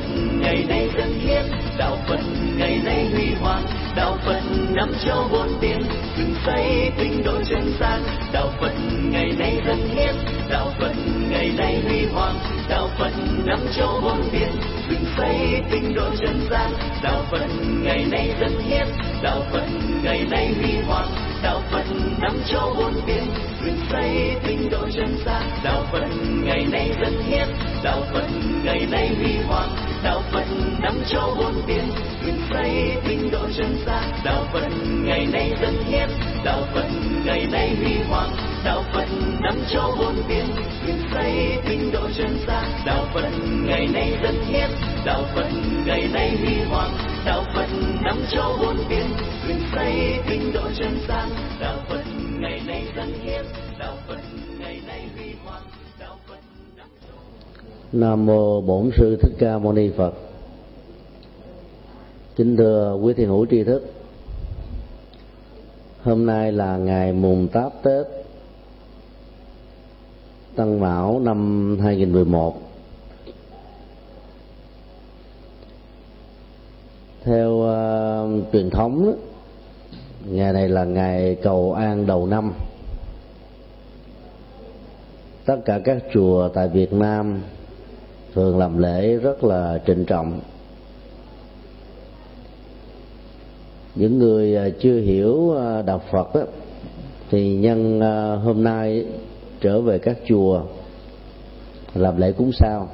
ngày nay dân hiến, đạo Phật ngày nay huy hoàng, đạo Phật năm châu bốn biển, dựng xây tinh độ chân gian. Đạo Phật ngày nay dân hiến, đạo Phật ngày nay huy hoàng, đạo Phật năm châu bốn biển, dựng xây tinh độ chân gian. Đạo Phật ngày nay dân hiến, đạo Phật ngày nay huy hoàng, đạo Phật năm châu bốn biển, dựng xây tinh độ chân gian. Đạo Phật ngày nay dân hiến, đạo Phật ngày nay huy hoàng, đạo Phật năm châu bốn biển, dựng xây tinh độ chân gian. Đạo Phật ngày nay dân hiến, đạo Phật ngày nay huy hoàng, đạo Phật năm châu bốn biển, dựng xây tinh độ chân gian. Đạo Phật ngày nay dân hiến, đạo Phật ngày nay huy hoàng, đạo Phật năm châu bốn biển, dựng xây tinh độ chân gian. Đạo Phật ngày nay dân hiến, đạo Phật ngày nay huy hoàng, đạo Phật năm châu. Nam mô Bổn Sư Thích Ca Mâu Ni Phật. Kính thưa quý thiền hữu tri thức, hôm nay là ngày mùng 8 Tết Tân Mão năm 2011. Theo truyền thống, ngày này là ngày cầu an đầu năm. Tất cả các chùa tại Việt Nam thường làm lễ rất là trịnh trọng. Những người chưa hiểu đạo Phật đó, thì nhân hôm nay trở về các chùa làm lễ cúng sao,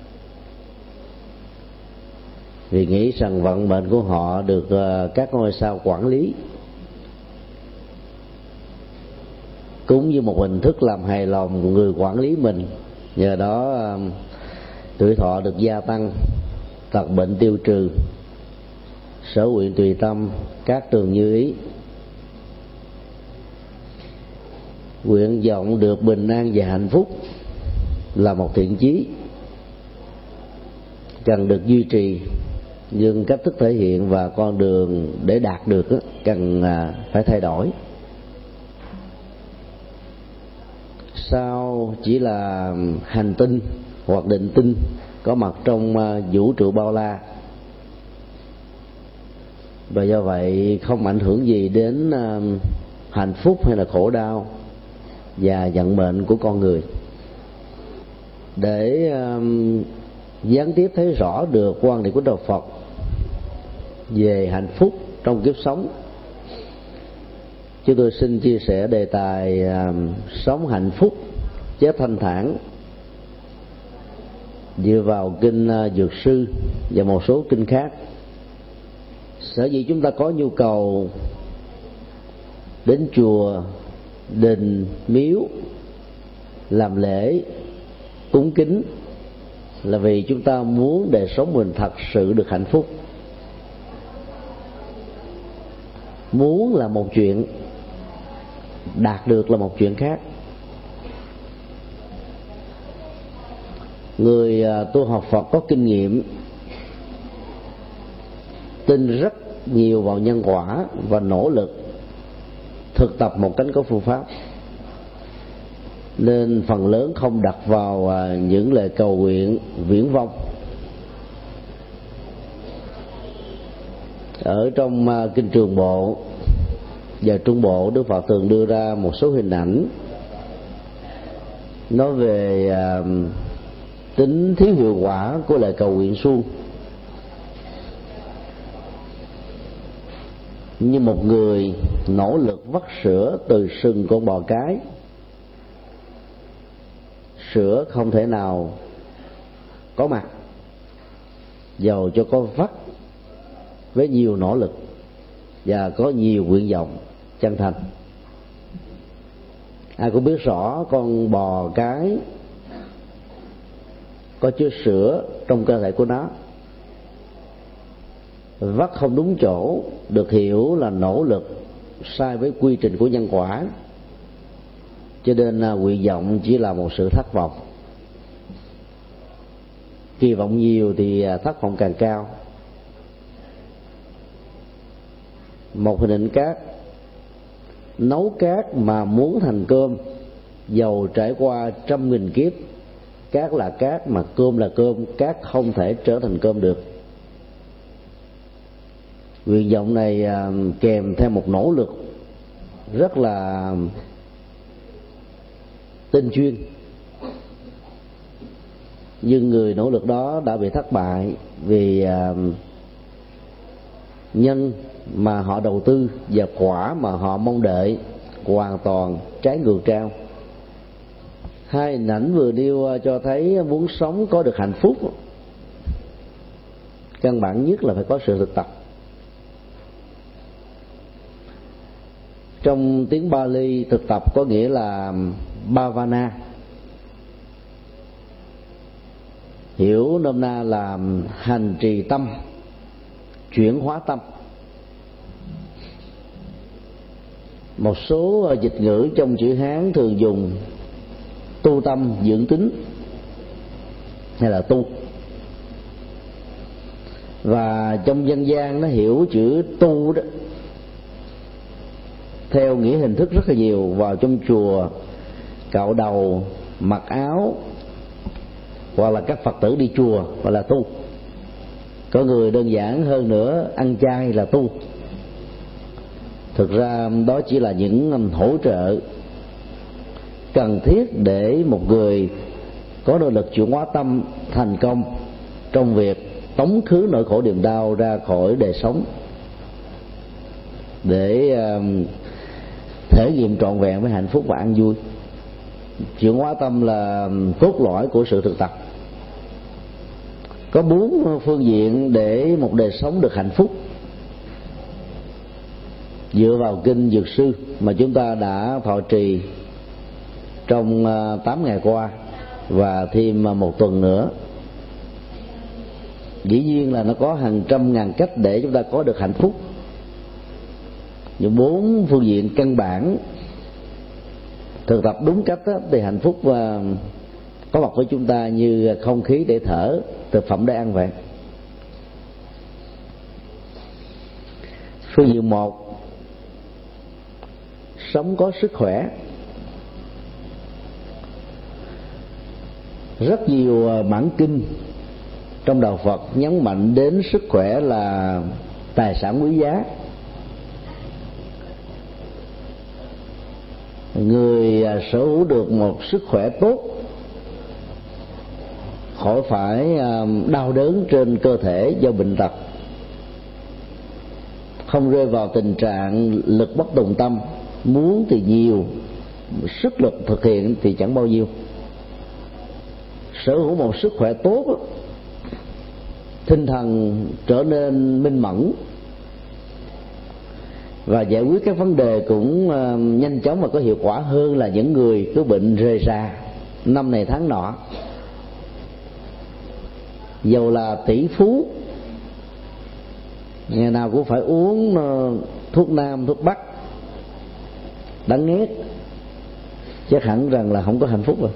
vì nghĩ rằng vận mệnh của họ được các ngôi sao quản lý, cúng như một hình thức làm hài lòng người quản lý mình. Nhờ đó tuổi thọ được gia tăng, tật bệnh tiêu trừ, sở nguyện tùy tâm, các tường như ý. Nguyện vọng được bình an và hạnh phúc là một thiện chí cần được duy trì, nhưng cách thức thể hiện và con đường để đạt được cần phải thay đổi. Sao chỉ là hành tinh hoặc định tinh có mặt trong vũ trụ bao la, và do vậy không ảnh hưởng gì đến hạnh phúc hay là khổ đau và vận mệnh của con người. Để gián tiếp thấy rõ được quan điểm của đạo Phật về hạnh phúc trong kiếp sống, chúng tôi xin chia sẻ đề tài sống hạnh phúc chết thanh thản dựa vào kinh Dược Sư và một số kinh khác. Sở dĩ chúng ta có nhu cầu đến chùa, đình, miếu làm lễ cúng kính là vì chúng ta muốn đời sống mình thật sự được hạnh phúc. Muốn là một chuyện, đạt được là một chuyện khác. Người tu học Phật có kinh nghiệm, tin rất nhiều vào nhân quả và nỗ lực thực tập một cách có phương pháp, nên phần lớn không đặt vào những lời cầu nguyện viển vông. Ở trong kinh Trường Bộ và Trung Bộ, Đức Phật thường đưa ra một số hình ảnh nói về tính thiếu hiệu quả của lời cầu nguyện suông. Như một người nỗ lực vắt sữa từ sừng con bò cái, sữa không thể nào có mặt dầu cho có vắt với nhiều nỗ lực và có nhiều nguyện vọng chân thành. Ai cũng biết rõ con bò cái có chứa sữa trong cơ thể của nó, vắt không đúng chỗ được hiểu là nỗ lực sai với quy trình của nhân quả, cho nên nguyện vọng chỉ là một sự thất vọng. Kỳ vọng nhiều thì thất vọng càng cao. Một hình ảnh cát, nấu cát mà muốn thành cơm dầu trải qua 100.000 kiếp cát là cát, mà cơm là cơm, cát không thể trở thành cơm được. Nguyện vọng này kèm theo một nỗ lực rất là tinh chuyên, nhưng người nỗ lực đó đã bị thất bại vì nhân mà họ đầu tư và quả mà họ mong đợi hoàn toàn trái ngược trao. Hai hình ảnh vừa nêu cho thấy muốn sống có được hạnh phúc, căn bản nhất là phải có sự thực tập. Trong tiếng Pali, thực tập có nghĩa là bhavana, hiểu nôm na là hành trì tâm, chuyển hóa tâm. Một số dịch ngữ trong chữ Hán thường dùng tu tâm dưỡng tính hay là tu, và trong dân gian nó hiểu chữ tu đó theo nghĩa hình thức rất là nhiều. Vào trong chùa cạo đầu, mặc áo, hoặc là các Phật tử đi chùa gọi là tu. Có người đơn giản hơn nữa, ăn chay là tu. Thực ra đó chỉ là những hỗ trợ cần thiết để một người có nội lực chuyển hóa tâm thành công trong việc tống khứ nỗi khổ niềm đau ra khỏi đời sống, để thể nghiệm trọn vẹn với hạnh phúc và an vui. Chuyển hóa tâm là cốt lõi của sự thực tập. Có 4 phương diện để một đời sống được hạnh phúc dựa vào kinh Dược Sư mà chúng ta đã thọ trì trong 8 ngày qua và thêm 1 tuần nữa. Dĩ nhiên là nó có hàng trăm ngàn cách để chúng ta có được hạnh phúc. Những 4 phương diện căn bản thực tập đúng cách đó, thì hạnh phúc có mặt với chúng ta như không khí để thở, thực phẩm để ăn vậy. Phương diện 1, sống có sức khỏe. Rất nhiều bản kinh trong đạo Phật nhấn mạnh đến sức khỏe là tài sản quý giá. Người sở hữu được một sức khỏe tốt, khỏi phải đau đớn trên cơ thể do bệnh tật, không rơi vào tình trạng lực bất tòng tâm, muốn thì nhiều, sức lực thực hiện thì chẳng bao nhiêu. Sở hữu một sức khỏe tốt, tinh thần trở nên minh mẫn và giải quyết các vấn đề cũng nhanh chóng và có hiệu quả hơn là những người cứ bệnh rề rà năm này tháng nọ. Dầu là tỷ phú, ngày nào cũng phải uống thuốc nam thuốc bắc đáng ghét, chắc hẳn rằng là không có hạnh phúc rồi.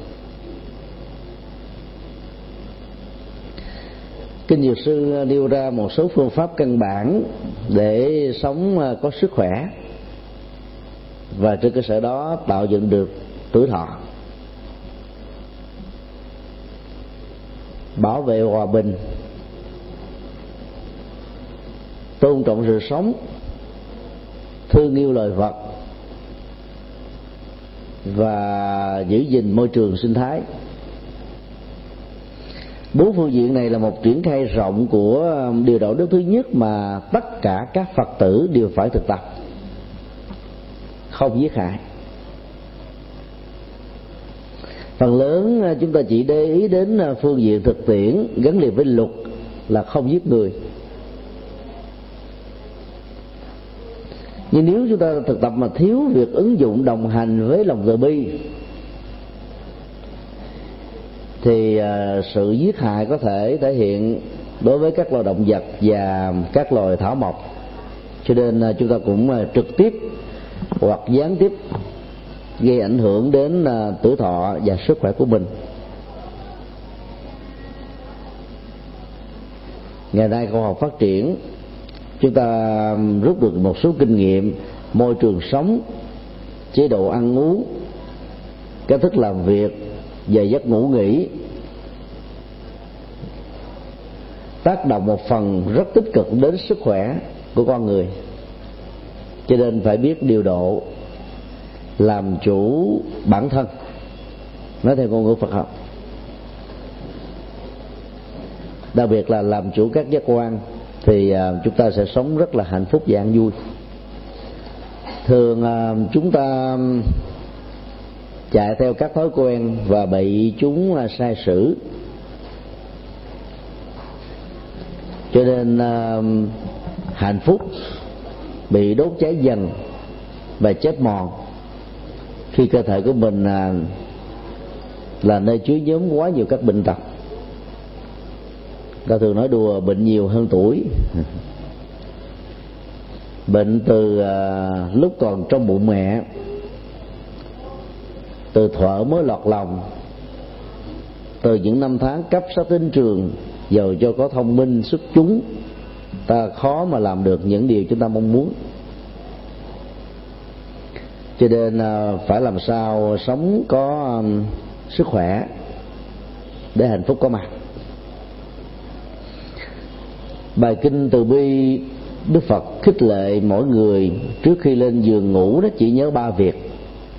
Kinh Dược Sư nêu ra một số phương pháp căn bản để sống có sức khỏe, và trên cơ sở đó tạo dựng được tuổi thọ. Bảo vệ hòa bình, tôn trọng sự sống, thương yêu loài vật và giữ gìn môi trường sinh thái. 4 phương diện này là một triển khai rộng của điều đạo đức thứ nhất mà tất cả các Phật tử đều phải thực tập: không giết hại. Phần lớn chúng ta chỉ để ý đến phương diện thực tiễn gắn liền với luật là không giết người. Nhưng nếu chúng ta thực tập mà thiếu việc ứng dụng đồng hành với lòng từ bi thì sự giết hại có thể thể hiện đối với các loài động vật và các loài thảo mộc. Cho nên chúng ta cũng trực tiếp hoặc gián tiếp gây ảnh hưởng đến tuổi thọ và sức khỏe của mình. Ngày nay khoa học phát triển, chúng ta rút được một số kinh nghiệm môi trường sống, chế độ ăn uống, cách thức làm việc, giờ giấc ngủ nghỉ, tác động một phần rất tích cực đến sức khỏe của con người. Cho nên phải biết điều độ, làm chủ bản thân, nói theo ngôn ngữ Phật học. Đặc biệt là làm chủ các giác quan thì chúng ta sẽ sống rất là hạnh phúc và an vui. Thường chúng ta chạy theo các thói quen và bị chúng sai sử, cho nên hạnh phúc bị đốt cháy dần và chết mòn khi cơ thể của mình là nơi chứa nhóm quá nhiều các bệnh tật. Ta thường nói đùa bệnh nhiều hơn tuổi. Bệnh từ lúc còn trong bụng mẹ, từ thuở mới lọt lòng, từ những năm tháng cấp sát đến trường, dầu cho có thông minh xuất chúng, ta khó mà làm được những điều chúng ta mong muốn. Cho nên phải làm sao sống có sức khỏe để hạnh phúc có mặt. Bài kinh Từ Bi, Đức Phật khích lệ mỗi người trước khi lên giường ngủ đó chỉ nhớ 3 việc: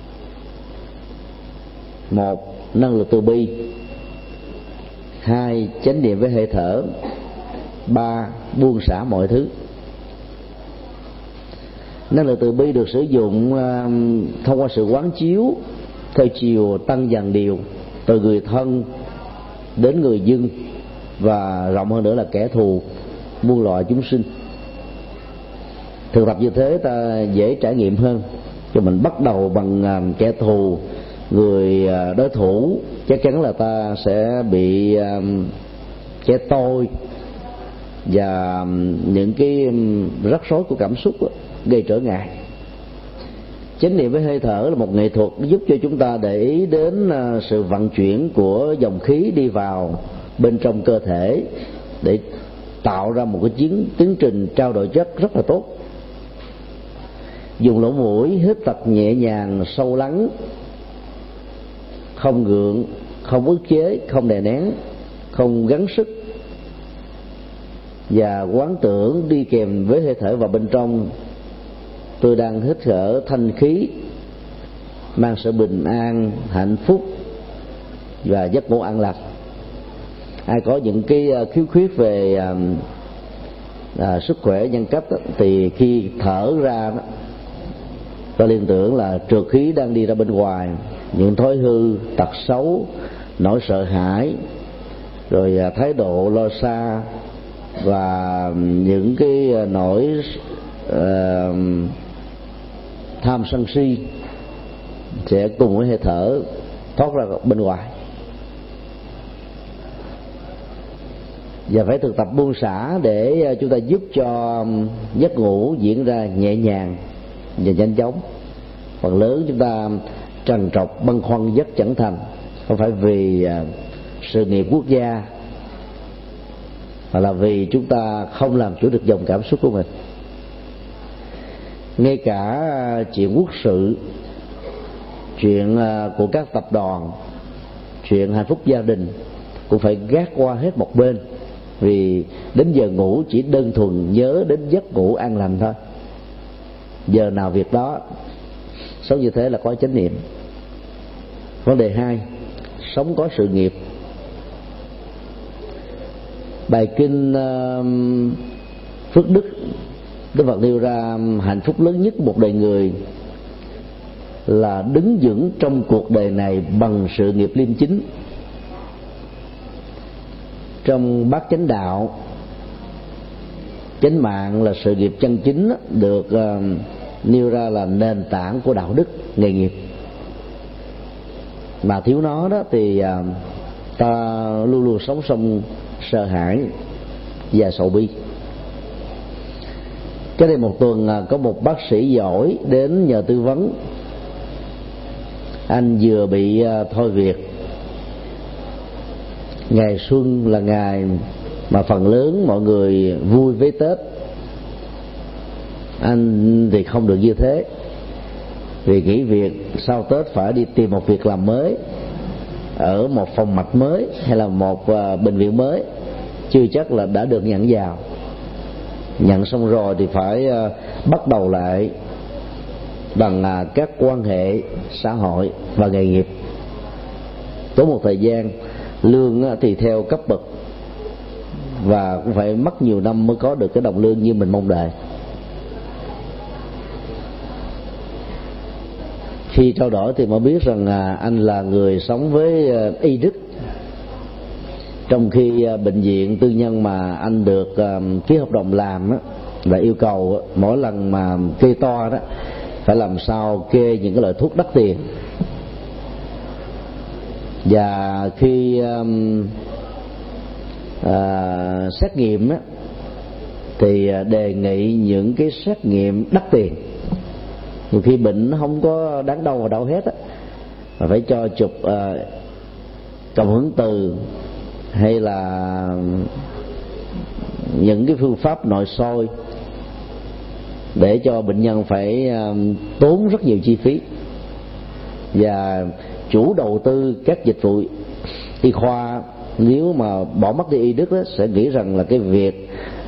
1. Năng lực từ bi; 2. Chánh niệm với hơi thở; 3. Buông xả mọi thứ. Năng lực từ bi được sử dụng thông qua sự quán chiếu theo chiều tăng dần điều, từ người thân đến người dân và rộng hơn nữa là kẻ thù, muôn loài chúng sinh. Thường tập như thế ta dễ trải nghiệm hơn. Cho mình bắt đầu bằng kẻ thù, người đối thủ, chắc chắn là ta sẽ bị kẻ tôi và những cái rắc rối của cảm xúc gây trở ngại. Chánh niệm với hơi thở là một nghệ thuật giúp cho chúng ta để ý đến sự vận chuyển của dòng khí đi vào bên trong cơ thể để tạo ra một cái tiến trình trao đổi chất rất là tốt. Dùng lỗ mũi hít thật nhẹ nhàng, sâu lắng, không gượng, không ức chế, không đè nén, không gắng sức, và quán tưởng đi kèm với hơi thở vào bên trong: tôi đang hít thở thanh khí, mang sự bình an, hạnh phúc và giấc ngủ an lạc. Ai có những cái khiếu khuyết về sức khỏe nhân cách đó, thì khi thở ra đó, ta liên tưởng là trượt khí đang đi ra bên ngoài, những thói hư, tật xấu, nỗi sợ hãi, rồi thái độ lo xa và những cái nỗi tham sân si sẽ cùng với hơi thở thoát ra bên ngoài. Và phải thực tập buông xả để chúng ta giúp cho giấc ngủ diễn ra nhẹ nhàng và nhanh chóng. Phần lớn chúng ta trằn trọc băn khoăn giấc chẳng thành, không phải vì sự nghiệp quốc gia, mà là vì chúng ta không làm chủ được dòng cảm xúc của mình. Ngay cả chuyện quốc sự, chuyện của các tập đoàn, chuyện hạnh phúc gia đình cũng phải gác qua hết một bên, vì đến giờ ngủ chỉ đơn thuần nhớ đến giấc ngủ an lành thôi. Giờ nào việc đó, sống như thế là có chánh niệm. Vấn đề 2, sống có sự nghiệp. Bài kinh Phước Đức, Đức Phật nêu ra hạnh phúc lớn nhất của một đời người là đứng vững trong cuộc đời này bằng sự nghiệp liêm chính. Trong bát chánh đạo, chánh mạng là sự nghiệp chân chính, được nêu ra là nền tảng của đạo đức nghề nghiệp. Mà thiếu nó đó thì ta luôn luôn sống trong sợ hãi và sầu bi. Cái đây một tuần có một bác sĩ giỏi đến nhờ tư vấn. Anh vừa bị thôi việc. Ngày xuân là ngày mà phần lớn mọi người vui với Tết, anh thì không được như thế, vì nghỉ việc sau Tết phải đi tìm một việc làm mới ở một phòng mạch mới hay là một bệnh viện mới, chưa chắc là đã được nhận vào. Nhận xong rồi thì phải bắt đầu lại bằng các quan hệ xã hội và nghề nghiệp. Tốn một thời gian, lương thì theo cấp bậc, và cũng phải mất nhiều năm mới có được cái đồng lương như mình mong đợi. Khi trao đổi thì mới biết rằng anh là người sống với y đức, trong khi bệnh viện tư nhân mà anh được ký hợp đồng làm đó, là yêu cầu mỗi lần mà kê toa đó phải làm sao kê những cái loại thuốc đắt tiền. Và khi xét nghiệm đó, thì đề nghị những cái xét nghiệm đắt tiền. Nhiều khi bệnh nó không có đáng đâu vào đâu hết á, mà phải cho chụp cộng hưởng từ hay là những cái phương pháp nội soi để cho bệnh nhân phải tốn rất nhiều chi phí. Và chủ đầu tư các dịch vụ y khoa nếu mà bỏ mất đi y đức đó, sẽ nghĩ rằng là cái việc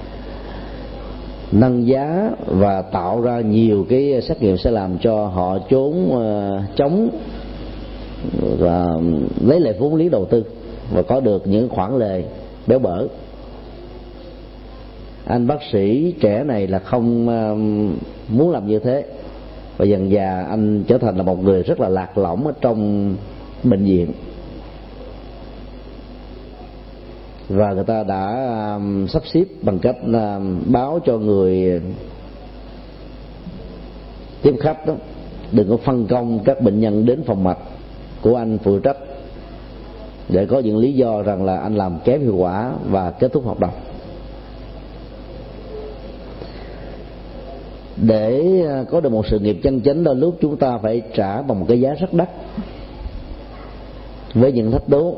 nâng giá và tạo ra nhiều cái xét nghiệm sẽ làm cho họ chống và lấy lại vốn liếng đầu tư và có được những khoản lời béo bở. Anh bác sĩ trẻ này là không muốn làm như thế, và dần dà anh trở thành là một người rất là lạc lõng ở trong bệnh viện. Và người ta đã sắp xếp bằng cách báo cho người tiếp khách đó đừng có phân công các bệnh nhân đến phòng mạch của anh phụ trách, để có những lý do rằng là anh làm kém hiệu quả và kết thúc hợp đồng. Để có được một sự nghiệp chân chính, đôi lúc chúng ta phải trả bằng một cái giá rất đắt, với những thách đố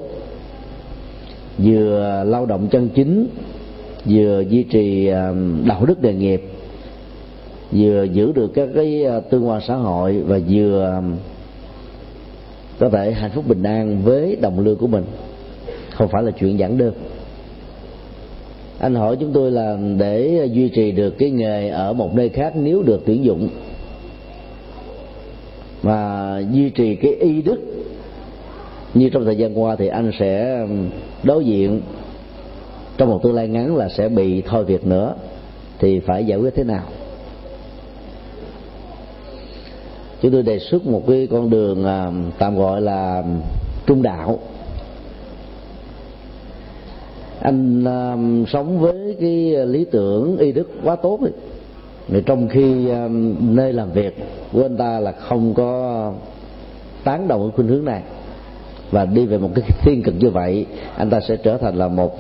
vừa lao động chân chính, vừa duy trì đạo đức nghề nghiệp, vừa giữ được các cái tương quan xã hội, và vừa có thể hạnh phúc bình an với đồng lương của mình. Không phải là chuyện giản đơn. Anh hỏi chúng tôi là để duy trì được cái nghề ở một nơi khác nếu được tuyển dụng, mà duy trì cái y đức như trong thời gian qua, thì anh sẽ đối diện trong một tương lai ngắn là sẽ bị thôi việc nữa, thì phải giải quyết thế nào? Chúng tôi đề xuất một cái con đường tạm gọi là trung đạo. Anh sống với cái lý tưởng y đức quá tốt ấy. Rồi trong khi nơi làm việc của anh ta là không có tán đồng khuynh hướng này, và đi về một cái thiên cực như vậy, anh ta sẽ trở thành là một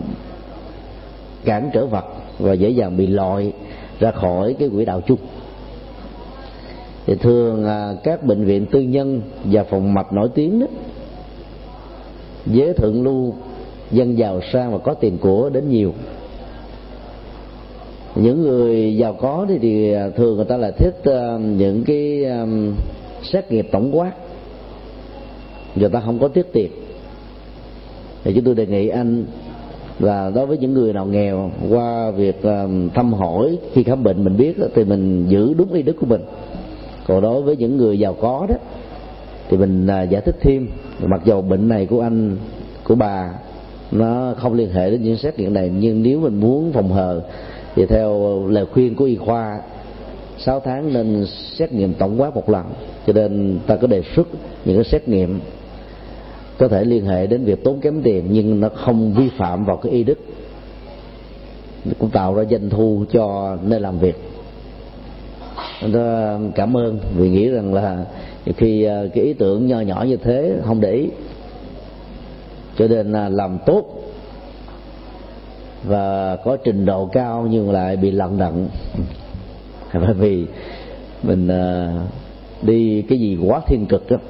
cản trở vật và dễ dàng bị loại ra khỏi cái quỹ đạo chung. Thì thường các bệnh viện tư nhân và phòng mạch nổi tiếng đó, giới thượng lưu, dân giàu sang và có tiền của đến nhiều. Những người giàu có thì thường người ta lại thích những cái xét nghiệm tổng quát, người ta không có tiếc tiền. Thì chúng tôi đề nghị anh là đối với những người nào nghèo, qua việc thăm hỏi khi khám bệnh mình biết thì mình giữ đúng y đức của mình. Còn đối với những người giàu có đó thì mình giải thích thêm, mặc dầu bệnh này của anh, của bà nó không liên hệ đến những xét nghiệm này, nhưng nếu mình muốn phòng hờ thì theo lời khuyên của y khoa 6 tháng nên xét nghiệm tổng quát một lần. Cho nên ta có đề xuất những cái xét nghiệm có thể liên hệ đến việc tốn kém tiền, nhưng nó không vi phạm vào cái y đức, cũng tạo ra doanh thu cho nơi làm việc. Nó cảm ơn vì nghĩ rằng là khi cái ý tưởng nho nhỏ như thế không để ý, cho nên làm tốt và có trình độ cao nhưng lại bị lận đận, bởi vì mình đi cái gì quá thiên cực đó,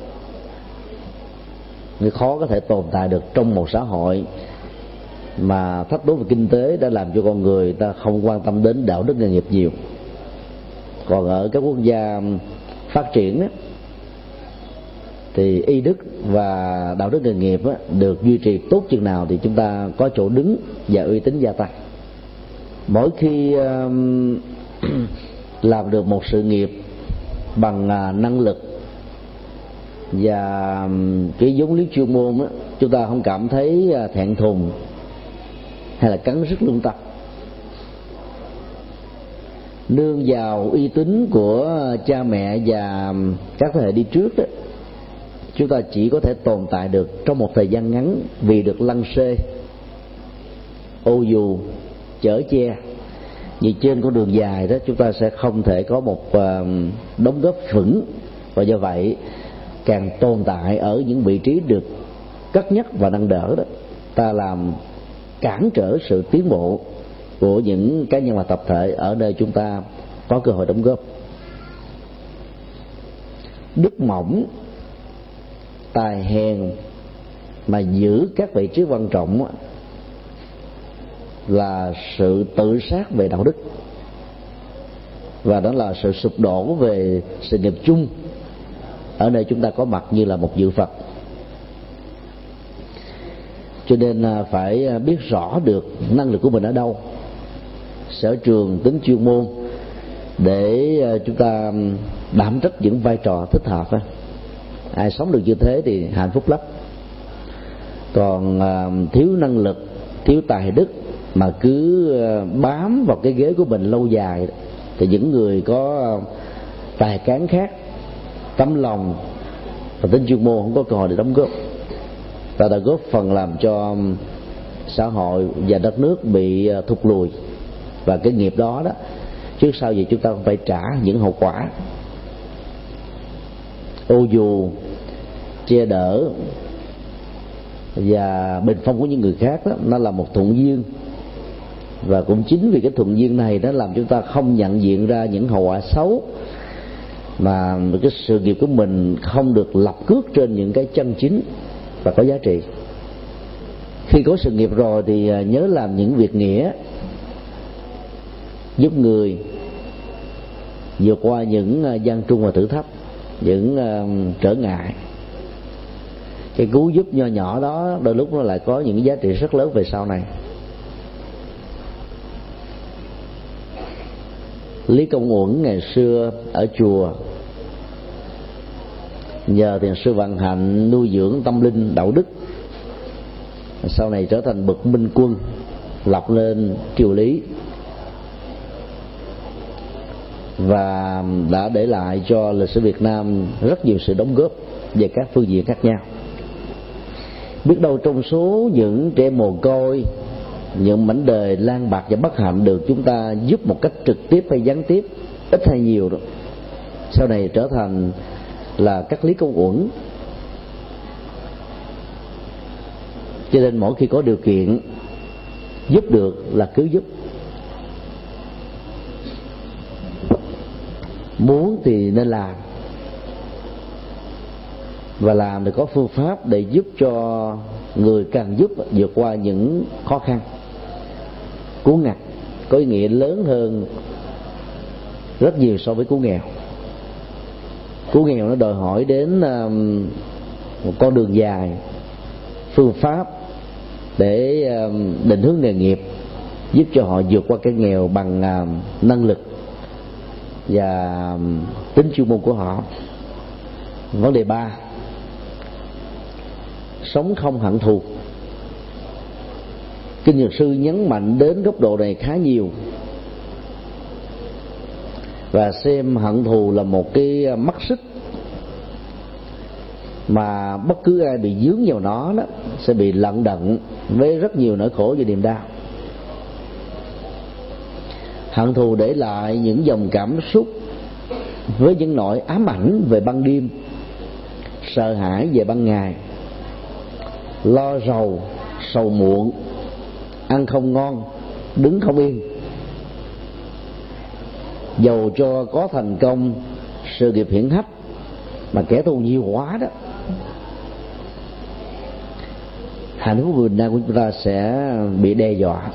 nó khó có thể tồn tại được trong một xã hội mà thách đố về kinh tế đã làm cho con người ta không quan tâm đến đạo đức nghề nghiệp nhiều. Còn ở các quốc gia phát triển đó, thì y đức và đạo đức nghề nghiệp được duy trì tốt chừng nào thì chúng ta có chỗ đứng và uy tín gia tăng. Mỗi khi làm được một sự nghiệp bằng năng lực và cái vốn liếng chuyên môn chúng ta không cảm thấy thẹn thùng hay là cắn rứt lương tâm. Nương vào uy tín của cha mẹ và các thế hệ đi trước đó, chúng ta chỉ có thể tồn tại được trong một thời gian ngắn vì được lăng xê, ô dù, chở che. Vì trên con đường dài đó chúng ta sẽ không thể có một đóng góp vững, và do vậy càng tồn tại ở những vị trí được cất nhắc và nâng đỡ đó, ta làm cản trở sự tiến bộ của những cá nhân và tập thể ở nơi chúng ta có cơ hội đóng góp. Đức mỏng, tài hèn mà giữ các vị trí quan trọng là sự tự sát về đạo đức, và đó là sự sụp đổ về sự nghiệp chung ở nơi chúng ta có mặt như là một dự Phật. Cho nên phải biết rõ được năng lực của mình ở đâu, sở trường, tính chuyên môn, để chúng ta đảm trách những vai trò thích hợp. Ai sống được như thế thì hạnh phúc lắm. Còn thiếu năng lực, thiếu tài đức mà cứ bám vào cái ghế của mình lâu dài thì những người có tài cán khác, tấm lòng và tính chuyên môn không có cơ hội để đóng góp. Ta đã góp phần làm cho xã hội và đất nước bị thụt lùi, và cái nghiệp đó trước sau gì chúng ta phải trả những hậu quả. Ô dù, che đỡ và bình phong của những người khác đó, nó là một thuận duyên, và cũng chính vì cái thuận duyên này nó làm chúng ta không nhận diện ra những hậu quả xấu, mà cái sự nghiệp của mình không được lập cước trên những cái chân chính và có giá trị. Khi có sự nghiệp rồi thì nhớ làm những việc nghĩa, giúp người vượt qua những gian truân và thử thách, những trở ngại. Cái cứu giúp nho nhỏ đó đôi lúc nó lại có những giá trị rất lớn về sau này. Lý Công Uẩn ngày xưa ở chùa nhờ thiền sư Vạn Hạnh nuôi dưỡng tâm linh đạo đức, sau này trở thành bậc minh quân, lập lên triều Lý, và đã để lại cho lịch sử Việt Nam rất nhiều sự đóng góp về các phương diện khác nhau. Biết đâu trong số những trẻ mồ côi, những mảnh đời lang bạc và bất hạnh được chúng ta giúp một cách trực tiếp hay gián tiếp, ít hay nhiều đó, sau này trở thành là các Lý Công Uẩn. Cho nên mỗi khi có điều kiện giúp được là cứ giúp, muốn thì nên làm, và làm thì có phương pháp để giúp cho người cần giúp vượt qua những khó khăn. Cứu ngặt có ý nghĩa lớn hơn rất nhiều so với cứu nghèo. Cứu nghèo nó đòi hỏi đến một con đường dài, phương pháp để định hướng nghề nghiệp, giúp cho họ vượt qua cái nghèo bằng năng lực và tính chuyên môn của họ. Vấn đề 3, sống không hận thù. Kinh Nhật Sư nhấn mạnh đến góc độ này khá nhiều, và xem hận thù là một cái mắt xích mà bất cứ ai bị dướng vào nó đó sẽ bị lận đận với rất nhiều nỗi khổ và niềm đau. Hận thù để lại những dòng cảm xúc với những nỗi ám ảnh về ban đêm, sợ hãi về ban ngày, lo rầu, sầu muộn, ăn không ngon, đứng không yên. Dầu cho có thành công, sự nghiệp hiển hách mà kẻ thù nhiều quá đó, hạnh phúc Việt Nam của chúng ta sẽ bị đe dọa.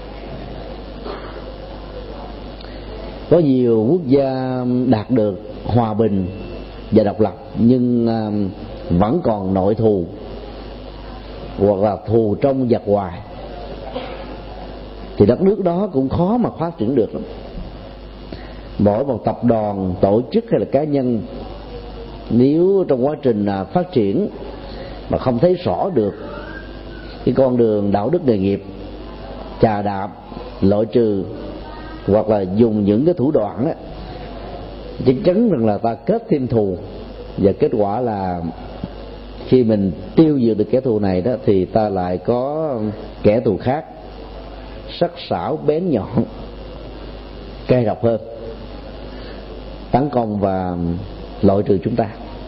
Có nhiều quốc gia đạt được hòa bình và độc lập, nhưng vẫn còn nội thù hoặc là thù trong giặc ngoài, thì đất nước đó cũng khó mà phát triển được lắm. Mỗi một tập đoàn, tổ chức hay là cá nhân, nếu trong quá trình phát triển mà không thấy rõ được cái con đường đạo đức nghề nghiệp, chà đạp, loại trừ hoặc là dùng những cái thủ đoạn đó, chắc chắn rằng là ta kết thêm thù, và kết quả là khi mình tiêu diệt được kẻ thù này đó thì ta lại có kẻ thù khác sắc sảo bén nhọn, cay độc hơn, tấn công và loại trừ chúng ta.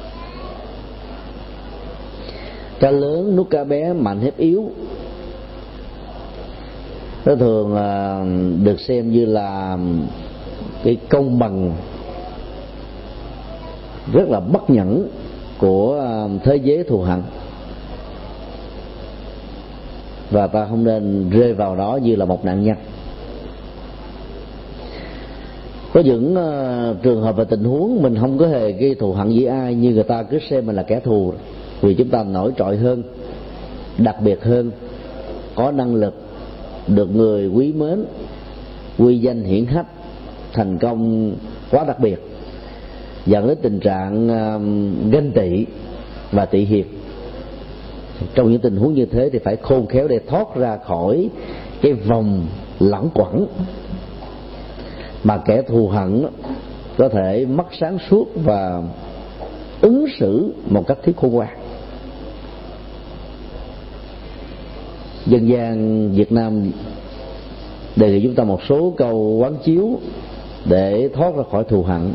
Cá lớn nuốt cá bé, mạnh hiếp yếu, nó thường được xem như là cái công bằng rất là bất nhẫn của thế giới thù hằn, và ta không nên rơi vào đó như là một nạn nhân. Có những trường hợp và tình huống mình không có hề gây thù hằn với ai, nhưng người ta cứ xem mình là kẻ thù, vì chúng ta nổi trội hơn, đặc biệt hơn, có năng lực, được người quý mến, uy danh hiển hách, thành công quá đặc biệt, dẫn đến tình trạng ganh tị và tị hiềm. Trong những tình huống như thế thì phải khôn khéo để thoát ra khỏi cái vòng lẩn quẩn mà kẻ thù hận có thể mất sáng suốt và ứng xử một cách thiếu khôn ngoan. Dân gian Việt Nam đề nghị chúng ta một số câu quán chiếu để thoát ra khỏi thù hận.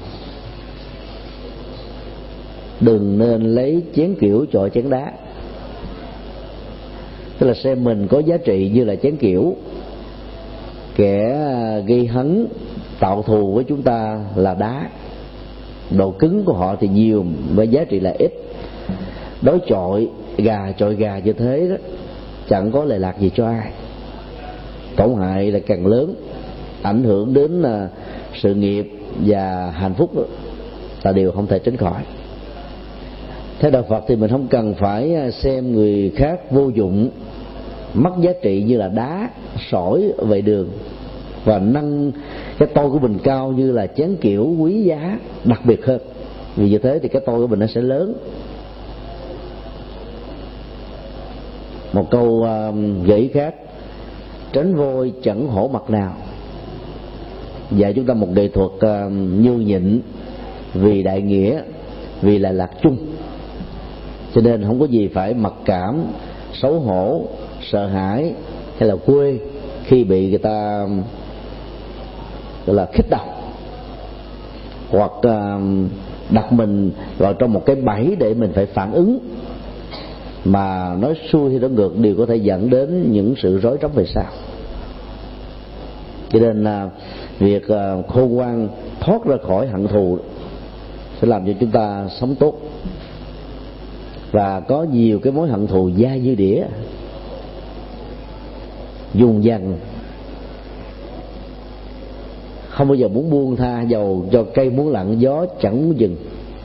Đừng nên lấy chén kiểu chọi chén đá, tức là xem mình có giá trị như là chén kiểu, kẻ gây hấn tạo thù với chúng ta là đá, độ cứng của họ thì nhiều với giá trị là ít. Đối chọi gà như thế đó chẳng có lệ lạc gì cho ai, tổn hại là càng lớn, ảnh hưởng đến sự nghiệp và hạnh phúc đó, là điều không thể tránh khỏi. Theo đạo Phật thì mình không cần phải xem người khác vô dụng, mất giá trị như là đá sỏi vệ đường, và nâng cái tôi của mình cao như là chén kiểu quý giá đặc biệt hơn, vì như thế thì cái tôi của mình nó sẽ lớn. Một câu gợi ý khác: tránh vôi chẳng hổ mặt nào, dạy chúng ta một nghệ thuật nhường nhịn vì đại nghĩa, vì là lạc chung. Cho nên không có gì phải mặc cảm, xấu hổ, sợ hãi hay là quê khi bị người ta gọi là khích động, hoặc đặt mình vào trong một cái bẫy để mình phải phản ứng, mà nói xuôi hay nói ngược đều có thể dẫn đến những sự rối rắm về sau. Cho nên việc khôn ngoan thoát ra khỏi hận thù sẽ làm cho chúng ta sống tốt, và có nhiều cái mối hận thù dai như đĩa, dùng dần, không bao giờ muốn buông tha, dầu cho cây muốn lặng gió chẳng muốn dừng.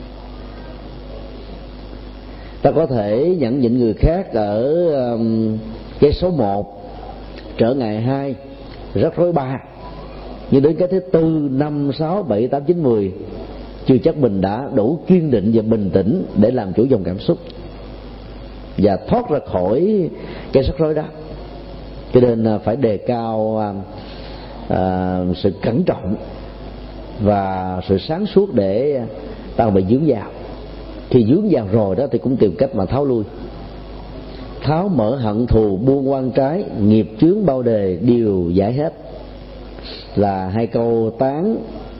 Ta có thể nhẫn nhịn người khác ở cái số 1, trở ngại 2, rắc rối 3, nhưng đến cái thứ 4, 5, 6, 7, 8, 9, 10 chưa chắc mình đã đủ kiên định và bình tĩnh để làm chủ dòng cảm xúc và thoát ra khỏi cái rắc rối đó. Cho nên phải đề cao sự cẩn trọng và sự sáng suốt để ta bị dướng vào. Khi dướng vào rồi đó thì cũng tìm cách mà tháo lui. Tháo mở hận thù, buông oan trái, nghiệp chướng bao đề đều giải hết, là hai câu tán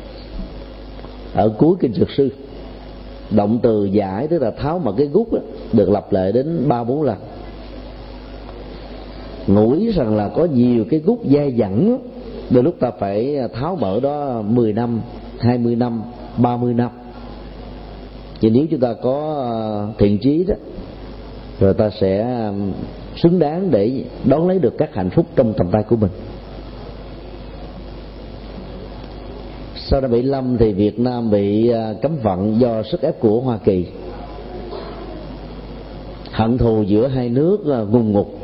ở cuối kinh Dược Sư. Động từ giải tức là tháo mở cái gút đó, được lặp lại đến 3-4 lần. Ngụ ý rằng là có nhiều cái gút dai dẳng, đôi lúc ta phải tháo mở đó 10 năm, 20 năm, 30 năm. Thì nếu chúng ta có thiện chí đó, rồi ta sẽ xứng đáng để đón lấy được các hạnh phúc trong tầm tay của mình. Sau năm 75 thì Việt Nam bị cấm vận do sức ép của Hoa Kỳ. hận thù giữa hai nước ngùng ngục.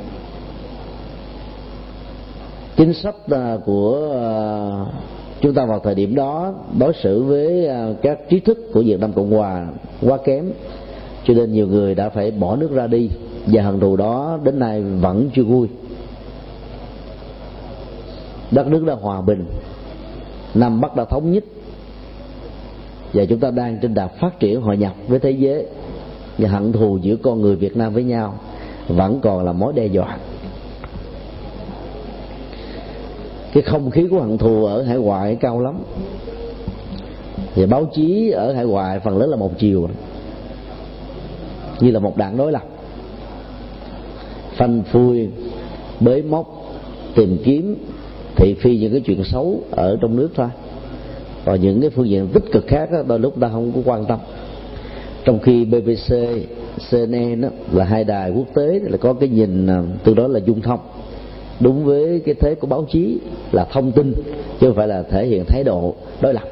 Chính sách của chúng ta vào thời điểm đó đối xử với các trí thức của Việt Nam Cộng Hòa quá kém, cho nên nhiều người đã phải bỏ nước ra đi, và hận thù đó đến nay vẫn chưa nguôi. Đất nước đã hòa bình, Nam Bắc đã thống nhất, và chúng ta đang trên đà phát triển hội nhập với thế giới, và hận thù giữa con người Việt Nam với nhau vẫn còn là mối đe dọa. Cái không khí của hận thù ở hải ngoại cao lắm, và báo chí ở hải ngoại phần lớn là một chiều, như là một đảng đối lập, phanh phui, bới móc, tìm kiếm, thị phi những cái chuyện xấu ở trong nước thôi. Còn những cái phương diện tích cực khác đó, đôi lúc ta không có quan tâm. Trong khi BBC, CNN đó, là hai đài quốc tế, là có cái nhìn tương đối là dung thông, đúng với cái thế của báo chí là thông tin chứ không phải là thể hiện thái độ đối lập.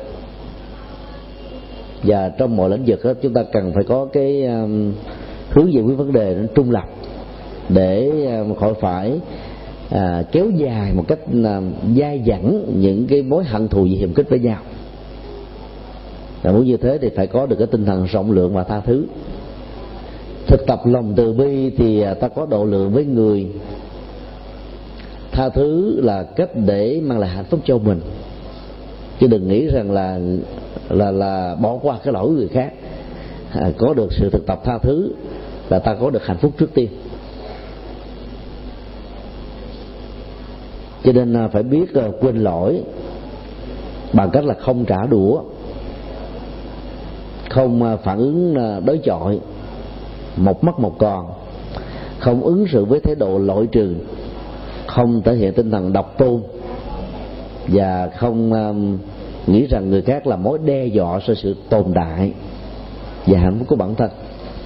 Và trong mọi lĩnh vực đó, chúng ta cần phải có cái hướng giải quyết vấn đề nó trung lập, để khỏi phải kéo dài một cách dai dẳng những cái mối hận thù hiềm khích với nhau. Và muốn như thế thì phải có được cái tinh thần rộng lượng và tha thứ. Thực tập lòng từ bi thì ta có độ lượng với người. Tha thứ là cách để mang lại hạnh phúc cho mình, chứ đừng nghĩ rằng là bỏ qua cái lỗi người khác. Có được sự thực tập tha thứ là ta có được hạnh phúc trước tiên. Cho nên phải biết quên lỗi bằng cách là không trả đũa, không phản ứng đối chọi, một mất một còn, không ứng xử với thái độ loại trừ, không thể hiện tinh thần độc tôn, và không nghĩ rằng người khác là mối đe dọa cho sự tồn tại và hạnh phúc của bản thân.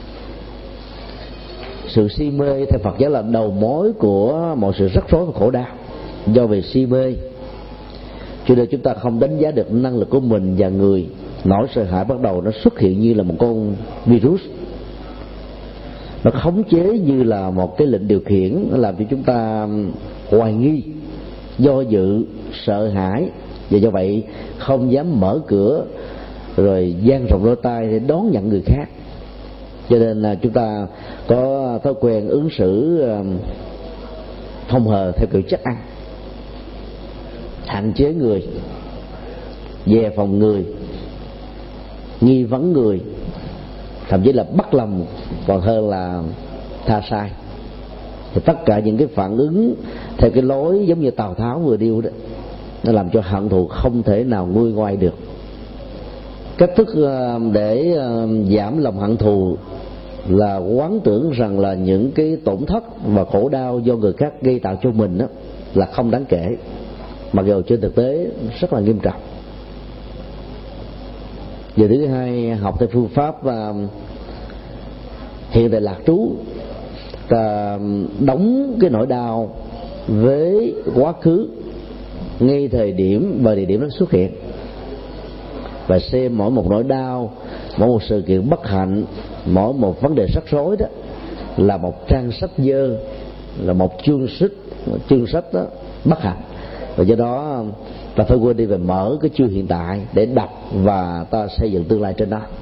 Sự si mê theo Phật giáo là đầu mối của mọi sự rắc rối và khổ đau. Do vì si mê cho nên chúng ta không đánh giá được năng lực của mình và người. Nỗi sợ hãi bắt đầu nó xuất hiện như là một con virus, nó khống chế như là một cái lệnh điều khiển, nó làm cho chúng ta hoài nghi, do dự, sợ hãi, và do vậy không dám mở cửa rồi dang rộng đôi tay để đón nhận người khác. Cho nên là chúng ta có thói quen ứng xử thông hờ theo kiểu chắc ăn, hạn chế người, dè phòng người, nghi vấn người, thậm chí là bắt lòng còn hơn là tha sai. Thì tất cả những cái phản ứng theo cái lối giống như Tào Tháo vừa điêu đó, nó làm cho hận thù không thể nào nguôi ngoai được. Cách thức để giảm lòng hận thù là quán tưởng rằng là những cái tổn thất và khổ đau do người khác gây tạo cho mình đó là không đáng kể, mặc dù trên thực tế rất là nghiêm trọng. Và thứ hai, học theo phương pháp hiện tại lạc trú, ta đóng cái nỗi đau với quá khứ ngay thời điểm và địa điểm nó xuất hiện, và xem mỗi một nỗi đau, mỗi một sự kiện bất hạnh, mỗi một vấn đề rắc rối đó là một trang sách dơ, là một chương sách đó bất hạnh. Và do đó ta phải quên đi và mở cái chương hiện tại để đọc và ta xây dựng tương lai trên đó.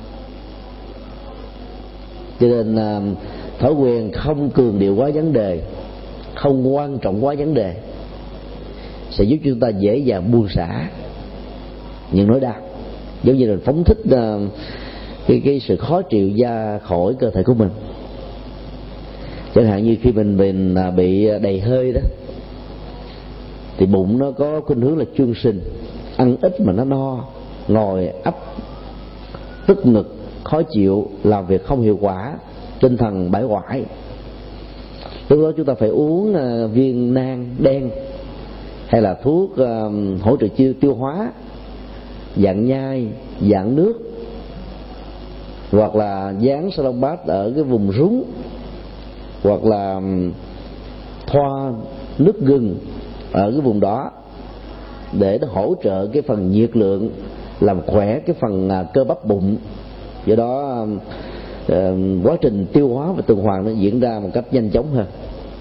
Cho nên thói quen không cường điệu quá vấn đề, không quan trọng quá vấn đề sẽ giúp chúng ta dễ dàng buông xả những nỗi đau, giống như là phóng thích cái sự khó chịu ra khỏi cơ thể của mình. Chẳng hạn như khi mình bị đầy hơi đó, thì bụng nó có khuynh hướng là chương sinh, ăn ít mà nó no, ngồi ấp tức ngực, khó chịu, làm việc không hiệu quả, tinh thần bãi hoại. Lúc đó chúng ta phải uống viên nang đen hay là thuốc hỗ trợ tiêu hóa dạng nhai, dạng nước, hoặc là dán salon bát ở cái vùng rúng, hoặc là thoa nước gừng ở cái vùng đó để nó hỗ trợ cái phần nhiệt lượng, làm khỏe cái phần cơ bắp bụng. Do đó quá trình tiêu hóa và tuần hoàn nó diễn ra một cách nhanh chóng hơn.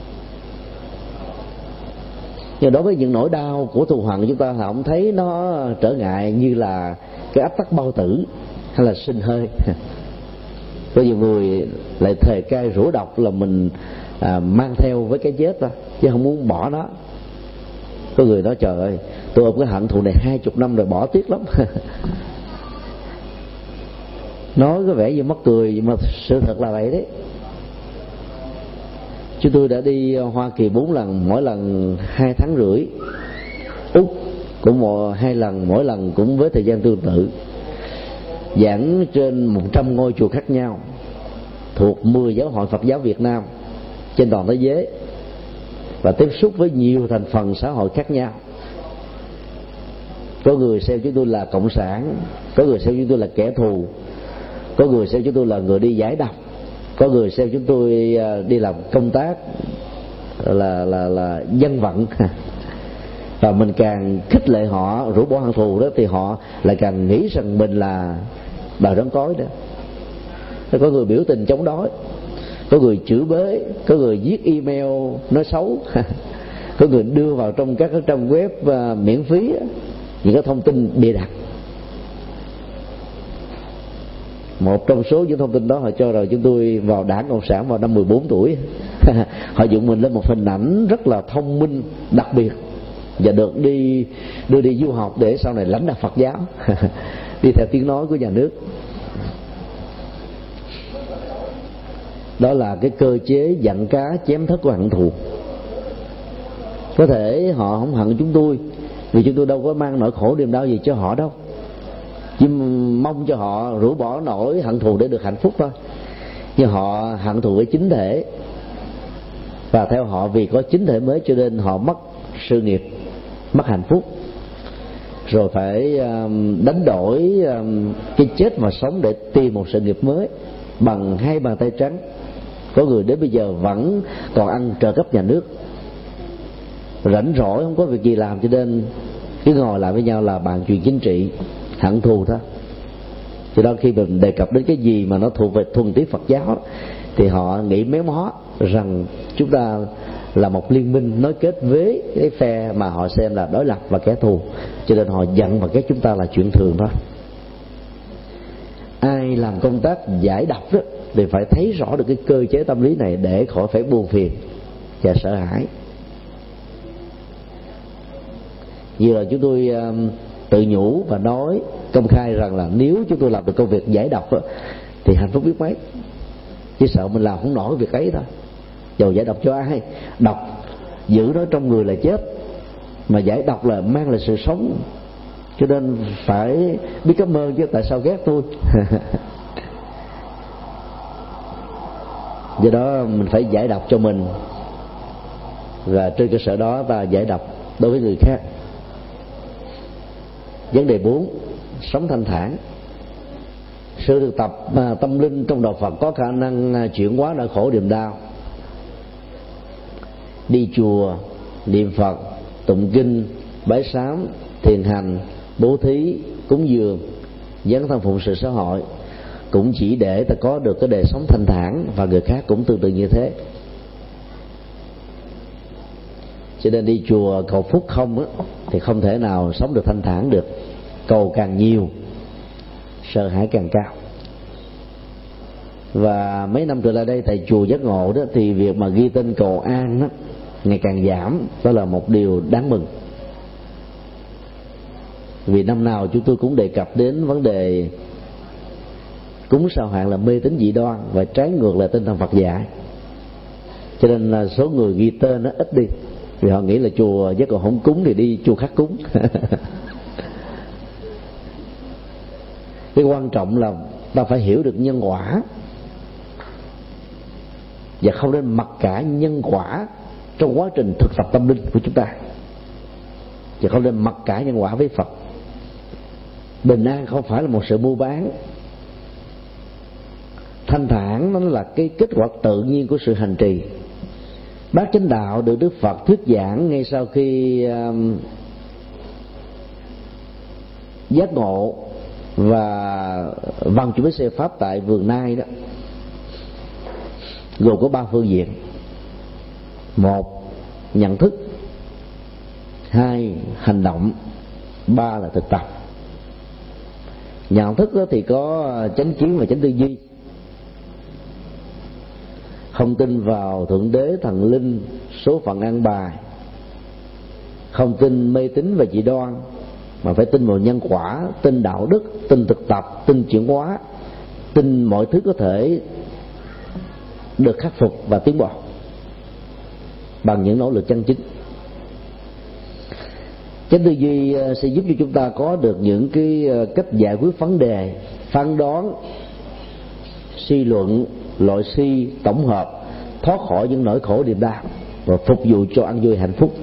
Nhưng đối với những nỗi đau của tuần hoàn của chúng ta là không thấy nó trở ngại như là cái áp tắc bao tử hay là sinh hơi. Có nhiều người lại thề cai rủa độc là mình mang theo với cái chết đó, chứ không muốn bỏ nó. Có người nói trời ơi, tôi ôm cái hận thù này 20 năm rồi, bỏ tiếc lắm. Nói có vẻ như mắc cười nhưng mà sự thật là vậy đấy. Chúng tôi đã đi Hoa Kỳ 4 lần, mỗi lần 2 tháng rưỡi. Úc cũng 2 lần, mỗi lần cũng với thời gian tương tự. Giảng trên 100 ngôi chùa khác nhau thuộc 10 giáo hội Phật giáo Việt Nam trên toàn thế giới, và tiếp xúc với nhiều thành phần xã hội khác nhau. Có người xem chúng tôi là cộng sản, có người xem chúng tôi là kẻ thù, có người xem chúng tôi là người đi giải độc, có người xem chúng tôi đi làm công tác là dân vận. Và mình càng khích lệ họ rũ bỏ hận thù đó thì họ lại càng nghĩ rằng mình là bà đón cối đó. Có người biểu tình chống đối, có người chửi bới, có người viết email nói xấu, có người đưa vào trong các cái trang web miễn phí những cái thông tin bịa đặt. Một trong số những thông tin đó họ cho rằng chúng tôi vào Đảng Cộng sản vào năm 14 tuổi. Họ dựng mình lên một hình ảnh rất là thông minh, đặc biệt, và được đưa đi du học để sau này lãnh đạo Phật giáo. Đi theo tiếng nói của nhà nước. Đó là cái cơ chế dặn cá chém thớt của hận thù. Có thể họ không hận chúng tôi vì chúng tôi đâu có mang nỗi khổ niềm đau gì cho họ đâu, chỉ mong cho họ rũ bỏ nỗi hận thù để được hạnh phúc thôi. Nhưng họ hận thù với chính thể, và theo họ vì có chính thể mới cho nên họ mất sự nghiệp, mất hạnh phúc, rồi phải đánh đổi cái chết và sống để tìm một sự nghiệp mới bằng 2 bàn tay trắng. Có người đến bây giờ vẫn còn ăn trợ cấp nhà nước, rảnh rỗi không có việc gì làm cho nên cứ ngồi lại với nhau là bàn chuyện chính trị, hận thù thôi. Cho đó khi mình đề cập đến cái gì mà nó thuộc về thuần túy Phật giáo thì họ nghĩ méo mó rằng chúng ta là một liên minh nối kết với cái phe mà họ xem là đối lập và kẻ thù, cho nên họ giận và ghét chúng ta là chuyện thường thôi. Ai làm công tác giải độc đó thì phải thấy rõ được cái cơ chế tâm lý này để khỏi phải buồn phiền và sợ hãi. Như là chúng tôi tự nhủ và nói công khai rằng là nếu chúng tôi làm được công việc giải độc đó, thì hạnh phúc biết mấy. Chỉ sợ mình làm không nổi việc ấy thôi. Dầu giải độc cho ai, độc giữ nó trong người là chết, mà giải độc là mang lại sự sống. Cho nên phải biết cảm ơn chứ tại sao ghét tôi. Do đó mình phải giải độc cho mình, và trên cơ sở đó ta giải độc đối với người khác. Vấn đề 4, sống thanh thản. Sự thực tập tâm linh trong đạo Phật có khả năng chuyển hóa nỗi khổ niềm đau. Đi chùa, niệm Phật, tụng kinh, bái sám, thiền hành, bố thí, cúng dường, dấn thân phụng sự xã hội cũng chỉ để ta có được cái đời sống thanh thản, và người khác cũng tương tự như thế. Cho nên đi chùa cầu phúc không á, thì không thể nào sống được thanh thản được. Cầu càng nhiều, sợ hãi càng cao. Và mấy năm trở lại đây tại chùa Giác Ngộ đó, thì việc mà ghi tên cầu an đó ngày càng giảm. Đó là một điều đáng mừng. Vì năm nào chúng tôi cũng đề cập đến vấn đề cúng sao hạn là mê tín dị đoan và trái ngược lại tinh thần Phật dạy. Cho nên là số người ghi tên nó ít đi, vì họ nghĩ là chùa Giác Ngộ không cúng thì đi chùa khác cúng. Cái quan trọng là ta phải hiểu được nhân quả, và không nên mặc cả nhân quả trong quá trình thực tập tâm linh của chúng ta, và không nên mặc cả nhân quả với Phật. Bình an không phải là một sự mua bán. Thanh thản nó là cái kết quả tự nhiên của sự hành trì. Bát chánh đạo được Đức Phật thuyết giảng ngay sau khi giác ngộ và văn chủ với xe pháp tại vườn Nai đó, gồm có 3 phương diện: 1. Nhận thức, 2. Hành động, 3 là thực tập. Nhận thức thì có chánh kiến và chánh tư duy. Không tin vào thượng đế, thần linh, số phận an bài, không tin mê tín và dị đoan, mà phải tin vào nhân quả, tin đạo đức, tin thực tập, tin chuyển hóa, tin mọi thứ có thể được khắc phục và tiến bộ bằng những nỗ lực chân chính. Chánh tư duy sẽ giúp cho chúng ta có được những cái cách giải quyết vấn đề, phán đoán, suy luận, loại suy, tổng hợp, thoát khỏi những nỗi khổ niềm đau và phục vụ cho an vui hạnh phúc.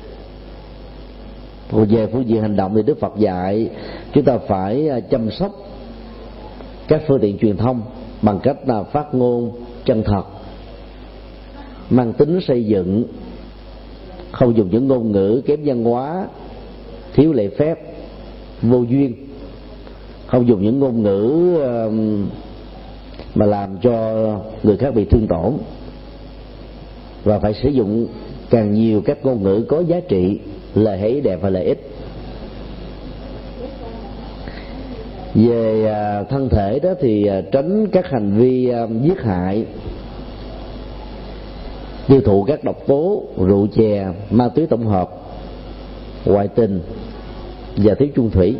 Còn về phương diện hành động thì Đức Phật dạy chúng ta phải chăm sóc các phương tiện truyền thông bằng cách là phát ngôn chân thật, mang tính xây dựng, không dùng những ngôn ngữ kém văn hóa, thiếu lễ phép, vô duyên, không dùng những ngôn ngữ mà làm cho người khác bị thương tổn, và phải sử dụng càng nhiều các ngôn ngữ có giá trị, lời hay đẹp và lợi ích. Về thân thể đó thì tránh các hành vi giết hại, tiêu thụ các độc tố, rượu chè, ma túy tổng hợp, ngoại tình và thiếu chung thủy.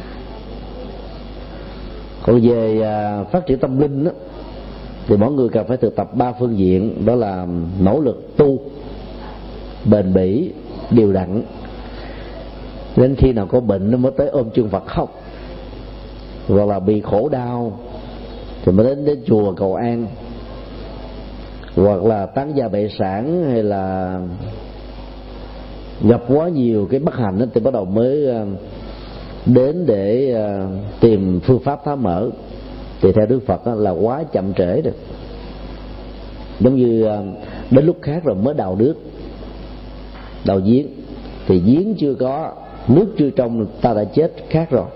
Còn về phát triển tâm linh đó, thì mỗi người cần phải thực tập 3 phương diện, đó là nỗ lực tu, bền bỉ, điều đặn, đến khi nào có bệnh nó mới tới ôm chân Phật khóc, hoặc là bị khổ đau thì mới đến chùa cầu an, hoặc là tán gia bại sản, hay là gặp quá nhiều cái bất hạnh đó, thì bắt đầu mới đến để tìm phương pháp phá mở. Thì theo Đức Phật là quá chậm trễ rồi. Giống như đến lúc khác rồi mới đào nước, đào giếng, thì giếng chưa có, nước chưa trong, ta đã chết khác rồi.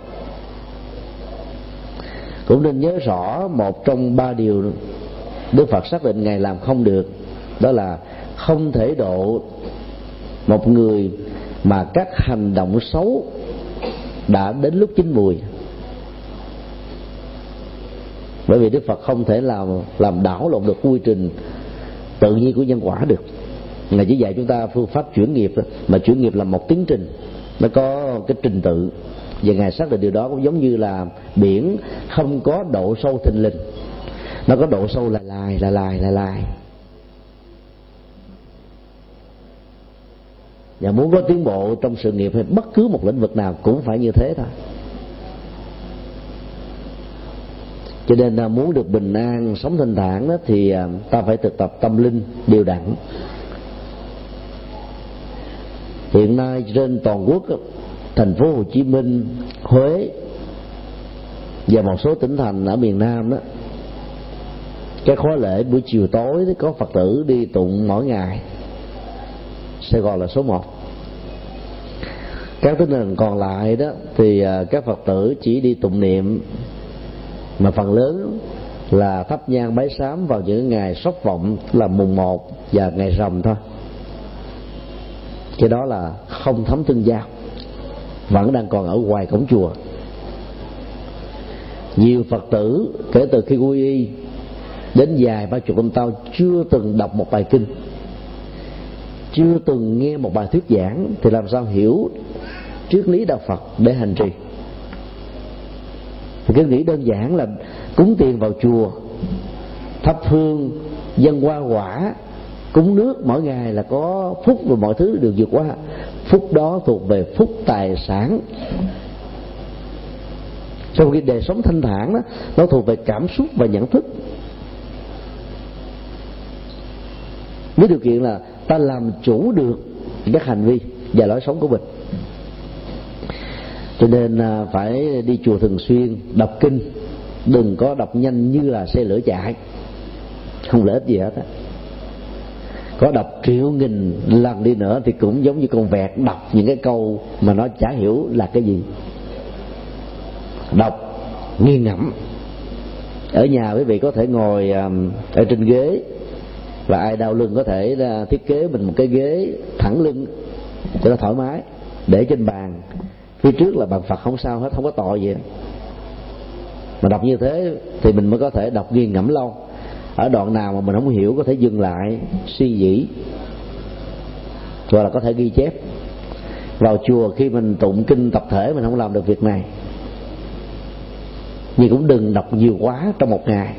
Cũng nên nhớ rõ một trong 3 điều Đức Phật xác định Ngài làm không được, đó là không thể độ một người mà các hành động xấu đã đến lúc chín mùi. Bởi vì Đức Phật không thể làm đảo lộn được quy trình tự nhiên của nhân quả được. Ngài chỉ dạy chúng ta phương pháp chuyển nghiệp, mà chuyển nghiệp là một tiến trình, nó có cái trình tự, và Ngài xác định điều đó cũng giống như là biển không có độ sâu thình lình, nó có độ sâu là lài. Và muốn có tiến bộ trong sự nghiệp hay bất cứ một lĩnh vực nào cũng phải như thế thôi. Cho nên là muốn được bình an, sống thanh thản đó, thì ta phải thực tập tâm linh đều đặn. Hiện nay trên toàn quốc, thành phố Hồ Chí Minh, Huế và một số tỉnh thành ở miền Nam đó, cái khóa lễ buổi chiều tối thì có Phật tử đi tụng mỗi ngày. Sài Gòn là số 1. Các tỉnh thành còn lại đó thì các Phật tử chỉ đi tụng niệm, mà phần lớn là thắp nhang bái sám vào những ngày sốc vọng là mùng 1 và ngày rằm thôi. Cái đó là không thấm tương giao, vẫn đang còn ở ngoài cổng chùa. Nhiều Phật tử kể từ khi quy y đến dài 30 năm tao chưa từng đọc một bài kinh, chưa từng nghe một bài thuyết giảng, thì làm sao hiểu triết lý đạo Phật để hành trì? Thì cứ nghĩ đơn giản là cúng tiền vào chùa, thắp hương, dâng hoa quả, cúng nước mỗi ngày là có phúc và mọi thứ được vượt qua. Phúc đó thuộc về phúc tài sản. Trong khi đời sống thanh thản đó, nó thuộc về cảm xúc và nhận thức. Với điều kiện là ta làm chủ được các hành vi và lối sống của mình. Cho nên phải đi chùa thường xuyên, đọc kinh, đừng có đọc nhanh như là xe lửa chạy, không lợi ích gì hết á. Có đọc triệu nghìn lần đi nữa thì cũng giống như con vẹt đọc những cái câu mà nó chả hiểu là cái gì. Đọc nghiêng ngẫm. Ở nhà quý vị có thể ngồi ở trên ghế Và ai đau lưng có thể là thiết kế mình một cái ghế thẳng lưng cho nó thoải mái, để trên bàn, phía trước là bàn Phật, không sao hết, không có tội gì. Mà đọc như thế thì mình mới có thể đọc nghiền ngẫm lâu. Ở đoạn nào mà mình không hiểu có thể dừng lại suy nghĩ, hoặc là có thể ghi chép. Vào chùa khi mình tụng kinh tập thể mình không làm được việc này, nhưng cũng đừng đọc nhiều quá trong một ngày.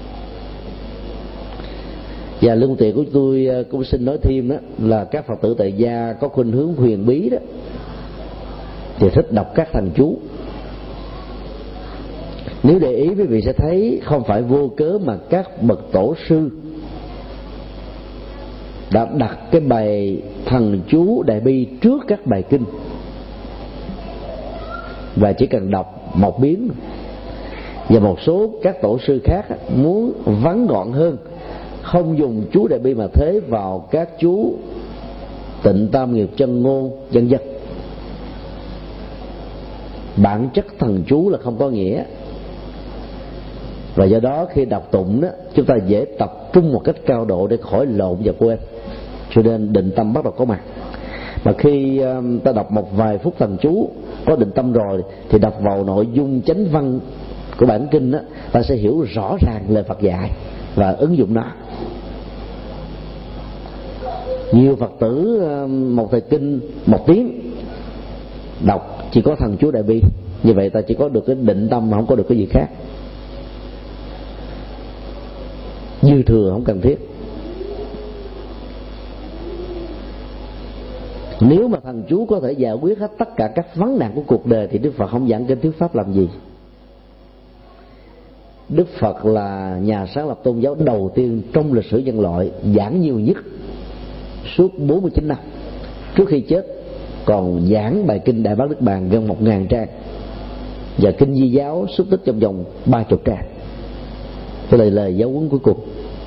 Và lương tiện của tôi cũng xin nói thêm đó là các Phật tử tại gia có khuynh hướng huyền bí đó thì thích đọc các thần chú. Nếu để ý quý vị sẽ thấy không phải vô cớ mà các bậc tổ sư đã đặt cái bài thần chú đại bi trước các bài kinh, và chỉ cần đọc một biến. Và một số các tổ sư khác muốn vắn gọn hơn, không dùng chú đại bi mà thế vào các chú Tịnh Tam Nghiệp Chân Ngôn vân vân. Bản chất thần chú là không có nghĩa, và do đó khi đọc tụng đó, chúng ta dễ tập trung một cách cao độ để khỏi lộn và quên, cho nên định tâm bắt đầu có mặt. Mà khi ta đọc một vài phút thần chú có định tâm rồi thì đọc vào nội dung chánh văn của bản kinh đó, ta sẽ hiểu rõ ràng lời Phật dạy và ứng dụng nó. Nhiều Phật tử một thời kinh 1 tiếng đọc chỉ có thần chú đại bi, như vậy ta chỉ có được cái định tâm mà không có được cái gì khác, dư thừa không cần thiết. Nếu mà thần chú có thể giải quyết hết tất cả các vấn nạn của cuộc đời thì Đức Phật không giảng kinh thuyết pháp làm gì. Đức Phật là nhà sáng lập tôn giáo đầu tiên trong lịch sử nhân loại, giảng nhiều nhất suốt 49 năm. Trước khi chết còn giảng bài kinh Đại Bát Đức Bàn gần 1000 trang, và kinh Di giáo xuất tích trong vòng 30 trang. Cái là lời giáo huấn cuối cùng.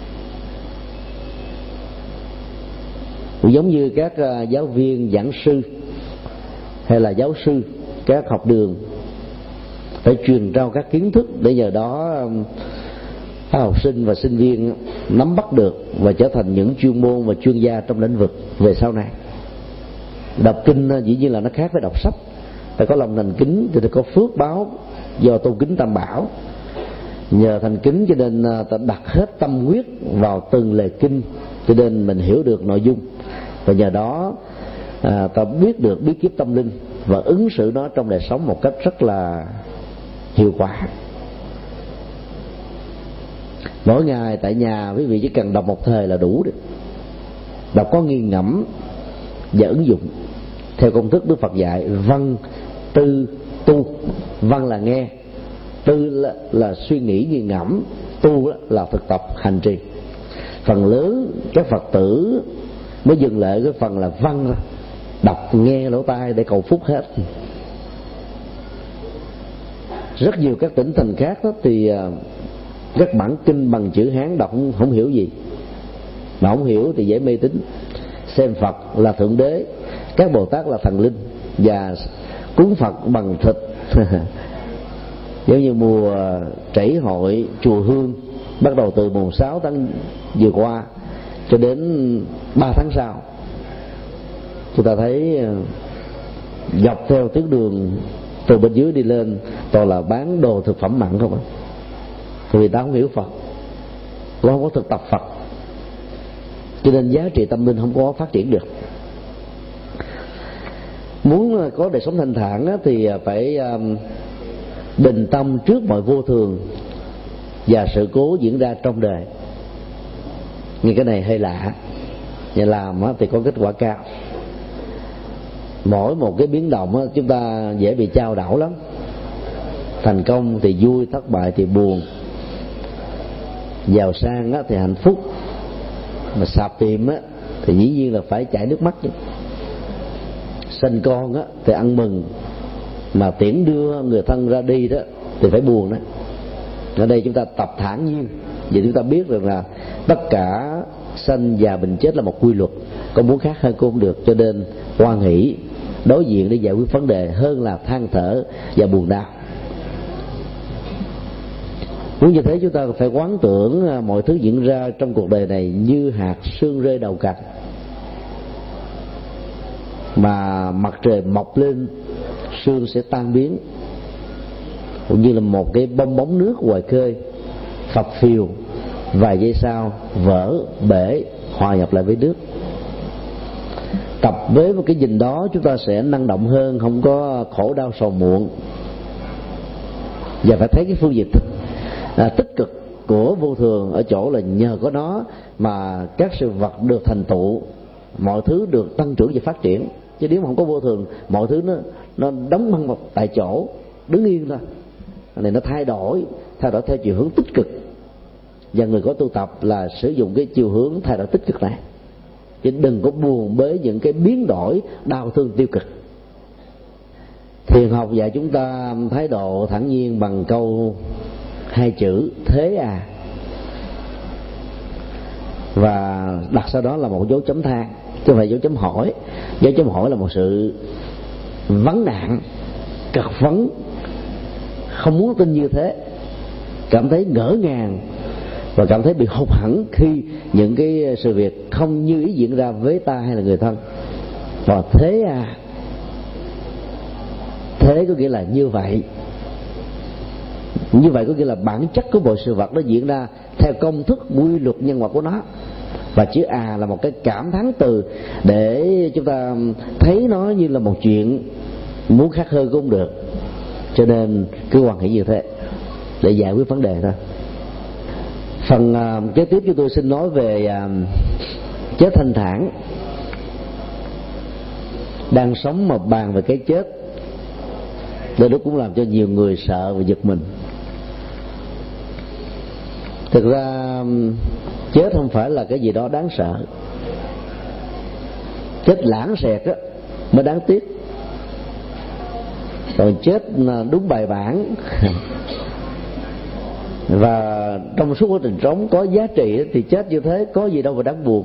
Giống như các giáo viên, giảng sư hay là giáo sư các học đường phải truyền trao các kiến thức để nhờ đó học sinh và sinh viên nắm bắt được và trở thành những chuyên môn và chuyên gia trong lĩnh vực về sau này. Đọc kinh dĩ nhiên là nó khác với đọc sách. Phải có lòng thành kính thì phải có phước báo do tôn kính Tam Bảo. Nhờ thành kính cho nên ta đặt hết tâm huyết vào từng lời kinh, cho nên mình hiểu được nội dung, và nhờ đó ta biết được bí kíp tâm linh và ứng xử nó trong đời sống một cách rất là hiệu quả. Mỗi ngày tại nhà quý vị chỉ cần đọc một thời là đủ được. Đọc có nghiền ngẫm và ứng dụng theo công thức Đức Phật dạy: văn, tư, tu. Văn là nghe, tư là suy nghĩ nghiền ngẫm, tu là thực tập hành trì. Phần lớn các Phật tử mới dừng lại cái phần là văn, đọc nghe lỗ tai để cầu phúc hết. Rất nhiều các tỉnh thành khác đó thì các bản kinh bằng chữ Hán đọc không hiểu gì, mà không hiểu thì dễ mê tín, xem Phật là thượng đế, các Bồ Tát là thần linh, và cúng Phật bằng thịt. Giống như mùa trẩy hội chùa Hương bắt đầu từ mùng 6 tháng vừa qua cho đến 3 tháng sau, chúng ta thấy dọc theo tuyến đường từ bên dưới đi lên toàn là bán đồ thực phẩm mặn không ạ. Vì ta không hiểu Phật, không có thực tập Phật, cho nên giá trị tâm linh không có phát triển được. Muốn có đời sống thanh thản thì phải bình tâm trước mọi vô thường và sự cố diễn ra trong đời. Nhưng cái này hơi lạ, và làm thì có kết quả cao. Mỗi một cái biến động chúng ta dễ bị chao đảo lắm. Thành công thì vui, thất bại thì buồn, giàu sang thì hạnh phúc, mà sạp tiệm thì dĩ nhiên là phải chảy nước mắt chứ. Sinh con thì ăn mừng, mà tiễn đưa người thân ra đi đó thì phải buồn đó. Ở đây chúng ta tập thản nhiên, vì chúng ta biết rằng là tất cả sanh già bệnh chết là một quy luật, có muốn khác hơn cũng không được, cho nên hoan hỷ đối diện để giải quyết vấn đề hơn là than thở và buồn đau. Muốn như thế chúng ta phải quán tưởng mọi thứ diễn ra trong cuộc đời này như hạt sương rơi đầu cành, mà mặt trời mọc lên sương sẽ tan biến, cũng như là một cái bong bóng nước ngoài khơi phập phìu, vài giây sau vỡ bể hòa nhập lại với nước. Tập với một cái nhìn đó, chúng ta sẽ năng động hơn, không có khổ đau sầu muộn, và phải thấy cái phương diện tích cực của vô thường ở chỗ là nhờ có nó mà các sự vật được thành tựu, mọi thứ được tăng trưởng và phát triển. Chứ nếu mà không có vô thường, mọi thứ nó đóng băng tại chỗ, đứng yên thôi. Này nó thay đổi theo chiều hướng tích cực, và người có tu tập là sử dụng cái chiều hướng thay đổi tích cực này, chứ đừng có buồn bế những cái biến đổi đau thương tiêu cực. Thiền học dạy chúng ta thái độ thản nhiên bằng câu hai chữ thế à, và đặt sau đó là một dấu chấm than, chứ không phải dấu chấm hỏi. Dấu chấm hỏi là một sự vấn nạn, cật vấn, không muốn tin như thế, cảm thấy ngỡ ngàng và cảm thấy bị hụt hẫng khi những cái sự việc không như ý diễn ra với ta hay là người thân. Và thế à, thế có nghĩa là như vậy. Như vậy có nghĩa là bản chất của mọi sự vật nó diễn ra theo công thức quy luật nhân quả của nó. Và chữ à là một cái cảm thán từ để chúng ta thấy nó như là một chuyện, muốn khác hơn cũng không được. Cho nên cứ hoàn hỷ như thế để giải quyết vấn đề thôi. Phần kế tiếp chúng tôi xin nói về chết thanh thản. Đang sống mà bàn về cái chết, đôi lúc cũng làm cho nhiều người sợ và giật mình. Thực ra chết không phải là cái gì đó đáng sợ, chết lãng xẹt á mới đáng tiếc. Còn chết đúng bài bản và trong suốt quá trình sống có giá trị thì chết như thế có gì đâu mà đáng buồn.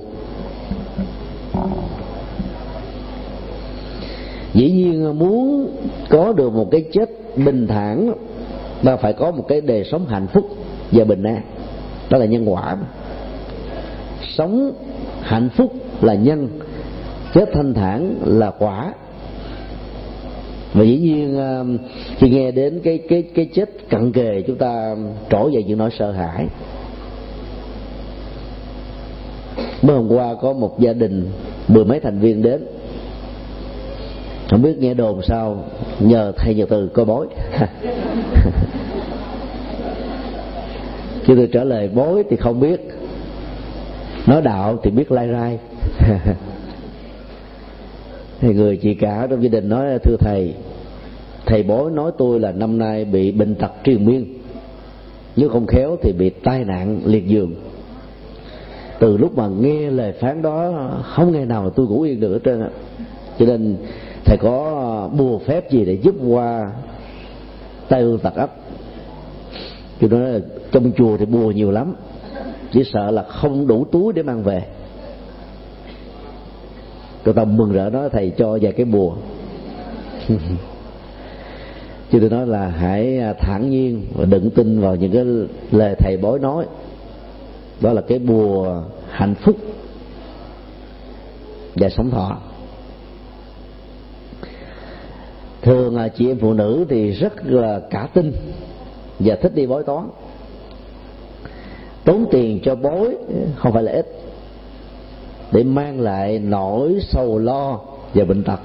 Dĩ nhiên muốn có được một cái chết bình thản, ta phải có một cái đời sống hạnh phúc và bình an. Đó là nhân quả. Sống hạnh phúc là nhân, chết thanh thản là quả. Và dĩ nhiên khi nghe đến cái chết cận kề, chúng ta trỗi dậy những nỗi sợ hãi. Mới hôm qua có một gia đình 10 mấy thành viên đến, không biết nghe đồn sao, nhờ thầy Nhật Từ coi bói. Khi tôi trả lời bói thì không biết, nói đạo thì biết lai rai. Thì người chị cả trong gia đình nói: thưa thầy bói nói tôi là năm nay bị bệnh tật triền miên, nếu không khéo thì bị tai nạn liệt giường. Từ lúc mà nghe lời phán đó, không ngày nào mà tôi ngủ yên được hết trơn á. Cho nên thầy có bùa phép gì để giúp qua tai ương tật ấp? Tôi nói là trong chùa thì bùa nhiều lắm, chỉ sợ là không đủ túi để mang về. Tôi tầm mừng rỡ nói thầy cho vài cái bùa. Chứ tôi nói là hãy thản nhiên và đừng tin vào những cái lời thầy bói nói. Đó là cái bùa hạnh phúc và sống thọ. Thường chị em phụ nữ thì rất là cả tin và thích đi bói toán. Tốn tiền cho bói không phải là ít, để mang lại nỗi sầu lo và bệnh tật.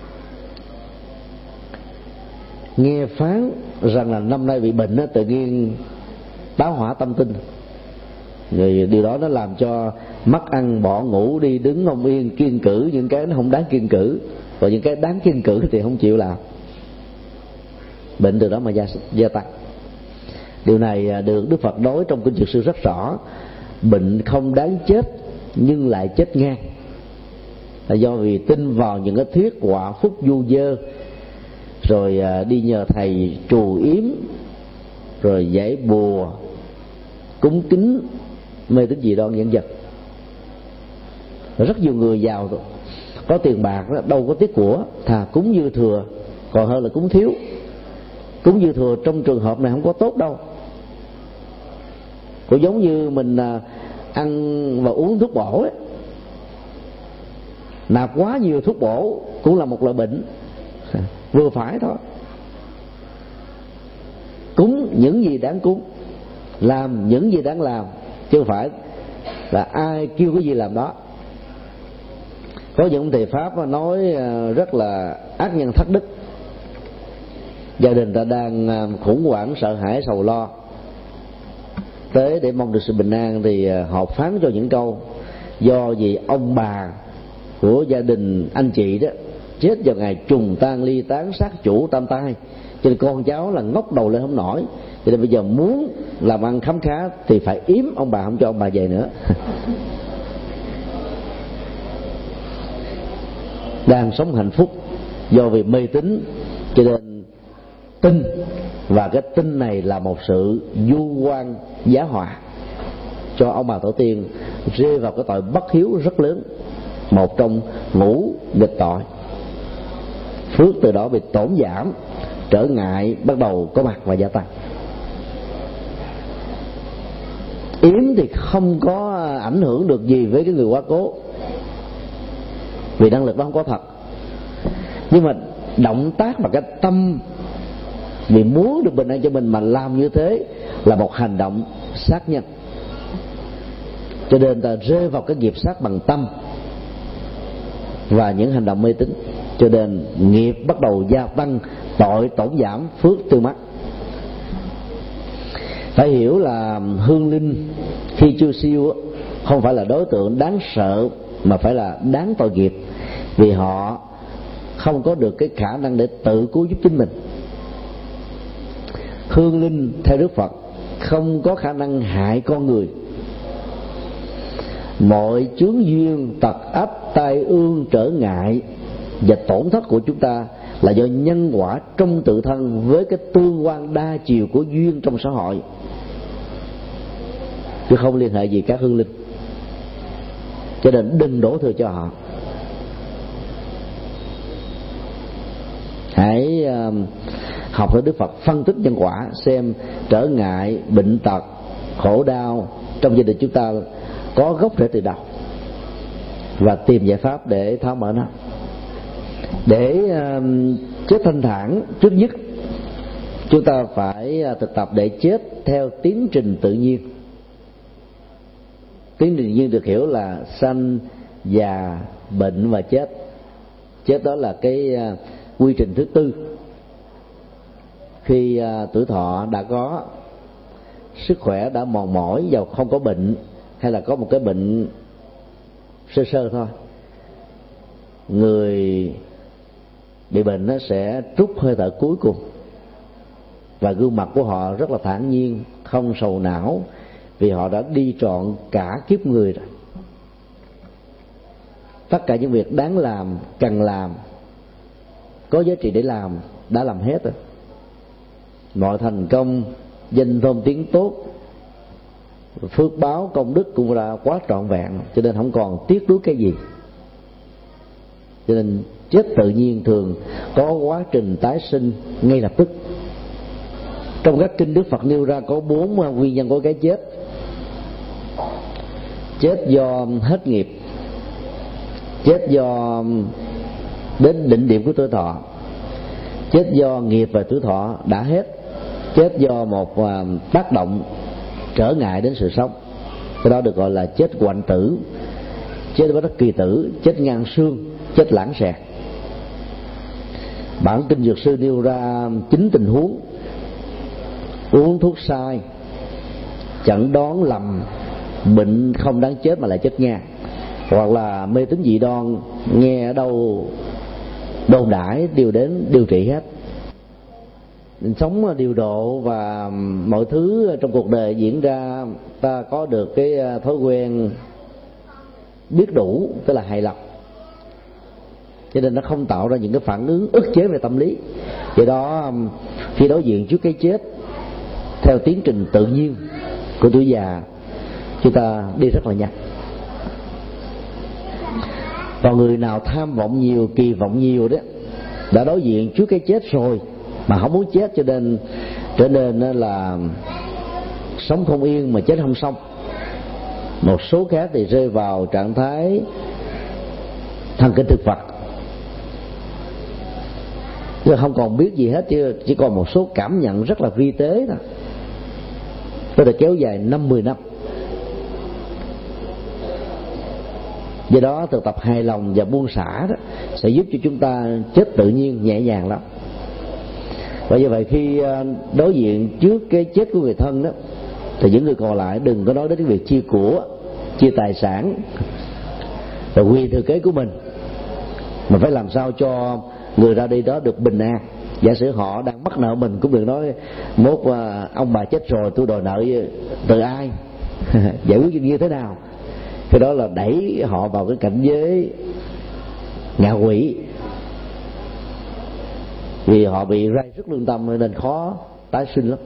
Nghe phán rằng là năm nay bị bệnh, tự nhiên táo hỏa tâm tinh, rồi điều đó nó làm cho mất ăn bỏ ngủ, đi đứng không yên, kiêng cữ những cái nó không đáng kiêng cữ, và những cái đáng kiêng cữ thì không chịu làm. Bệnh từ đó mà gia tăng. Điều này được Đức Phật nói trong kinh Dược Sư rất rõ. Bệnh không đáng chết nhưng lại chết ngang, là do vì tin vào những cái thuyết quả phúc du dơ, rồi đi nhờ thầy trù yếm, rồi giải bùa, cúng kính, mê tín dị đoan vân vân. Rất nhiều người giàu có tiền bạc đó, đâu có tiếc của, thà cúng dư thừa còn hơn là cúng thiếu. Cúng dư thừa trong trường hợp này không có tốt đâu, Cũng giống như mình ăn và uống thuốc bổ ấy, nạp quá nhiều thuốc bổ cũng là một loại bệnh, vừa phải thôi. Cúng những gì đáng cúng, làm những gì đáng làm, chứ không phải là ai kêu cái gì làm đó. Có những thầy Pháp nói rất là ác nhân thất đức. Gia đình ta đang khủng hoảng, sợ hãi, sầu lo, tới để mong được sự bình an thì họ phán cho những câu: do vì ông bà của gia đình anh chị đó chết vào ngày trùng tan ly tán sát chủ tam tai, cho nên con cháu là ngóc đầu lên không nổi, cho nên bây giờ muốn làm ăn khấm khá thì phải yếm ông bà, không cho ông bà về nữa. Đang sống hạnh phúc do vì mê tín, cho nên tin, và cái tin này là một sự vu oan giá họa cho ông bà tổ tiên, rơi vào cái tội bất hiếu rất lớn, một trong ngũ nghịch tội. Phước từ đó bị tổn giảm, trở ngại bắt đầu có mặt và gia tăng. Yếm thì không có ảnh hưởng được gì với cái người quá cố, vì năng lực đó không có thật. Nhưng mà động tác và cái tâm vì muốn được bình an cho mình mà làm như thế là một hành động sát nhân, cho nên ta rơi vào cái nghiệp sát bằng tâm và những hành động mê tín, cho nên nghiệp bắt đầu gia tăng, tội tổn giảm, phước tiêu mất. Phải hiểu là hương linh khi chưa siêu không phải là đối tượng đáng sợ, mà phải là đáng tội nghiệp, vì họ không có được cái khả năng để tự cứu giúp chính mình. Hương linh theo Đức Phật không có khả năng hại con người. Mọi chướng duyên, tật ách, tai ương, trở ngại và tổn thất của chúng ta là do nhân quả trong tự thân với cái tương quan đa chiều của duyên trong xã hội, chứ không liên hệ gì các hương linh. Cho nên đừng đổ thừa cho họ. Hãy học theo Đức Phật phân tích nhân quả, xem trở ngại, bệnh tật, khổ đau trong gia đình chúng ta có gốc rễ từ đâu, và tìm giải pháp để tháo mở nó. Để chết thanh thản, trước nhất chúng ta phải thực tập để chết theo tiến trình tự nhiên. Tiến trình tự nhiên được hiểu là sanh, già, bệnh và chết. Chết đó là cái quy trình thứ tư. Khi tuổi thọ đã có, sức khỏe đã mòn mỏi, và không có bệnh, hay là có một cái bệnh sơ sơ thôi, người bị bệnh nó sẽ trút hơi thở cuối cùng, và gương mặt của họ rất là thản nhiên, không sầu não, vì họ đã đi trọn cả kiếp người rồi. Tất cả những việc đáng làm, cần làm, có giá trị để làm đã làm hết rồi. Mọi thành công, danh thơm tiếng tốt, phước báo, công đức cũng là quá trọn vẹn, cho nên không còn tiếc nuối cái gì. Cho nên chết tự nhiên thường có quá trình tái sinh ngay lập tức. Trong các kinh Đức Phật nêu ra có 4 nguyên nhân của cái chết: chết do hết nghiệp, chết do đến đỉnh điểm của tuổi thọ, chết do nghiệp và tuổi thọ đã hết, chết do một tác động trở ngại đến sự sống. Cái đó được gọi là chết hoạnh tử, chết bất đắc kỳ tử, chết ngang xương, chết lãng xẹt. Bản kinh Dược Sư nêu ra 9 tình huống: uống thuốc sai, chẩn đoán lầm, bệnh không đáng chết mà lại chết ngang, hoặc là mê tín dị đoan, nghe ở đâu đồn đãi đều đến điều trị hết. Mình sống điều độ và mọi thứ trong cuộc đời diễn ra, ta có được cái thói quen biết đủ, tức là hài lòng, cho nên nó không tạo ra những cái phản ứng ức chế về tâm lý. Do đó khi đối diện trước cái chết theo tiến trình tự nhiên của tuổi già, chúng ta đi rất là nhanh. Còn người nào tham vọng nhiều, kỳ vọng nhiều đó, đã đối diện trước cái chết rồi mà không muốn chết, cho nên trở nên là sống không yên mà chết không xong. Một số khác thì rơi vào trạng thái thần kinh thực vật, chứ không còn biết gì hết, chỉ còn một số cảm nhận rất là vi tế thôi. Có thể kéo dài 5-10 năm. Do đó thực tập hài lòng và buông xả đó sẽ giúp cho chúng ta chết tự nhiên, nhẹ nhàng lắm. Và như vậy khi đối diện trước cái chết của người thân đó, thì những người còn lại đừng có nói đến cái việc chia của, chia tài sản và quyền thừa kế của mình, mà phải làm sao cho người ra đi đó được bình an. Giả sử họ đang mắc nợ mình, cũng đừng nói mốt ông bà chết rồi tôi đòi nợ từ ai giải quyết như thế nào. Cái đó là đẩy họ vào cái cảnh giới ngạ quỷ, vì họ bị ray rứt lương tâm nên khó tái sinh lắm.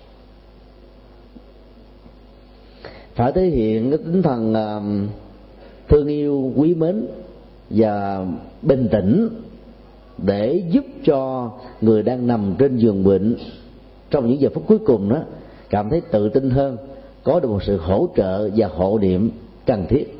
Phải thể hiện cái tinh thần thương yêu, quý mến và bình tĩnh để giúp cho người đang nằm trên giường bệnh trong những giờ phút cuối cùng đó cảm thấy tự tin hơn, có được một sự hỗ trợ và hộ niệm cần thiết.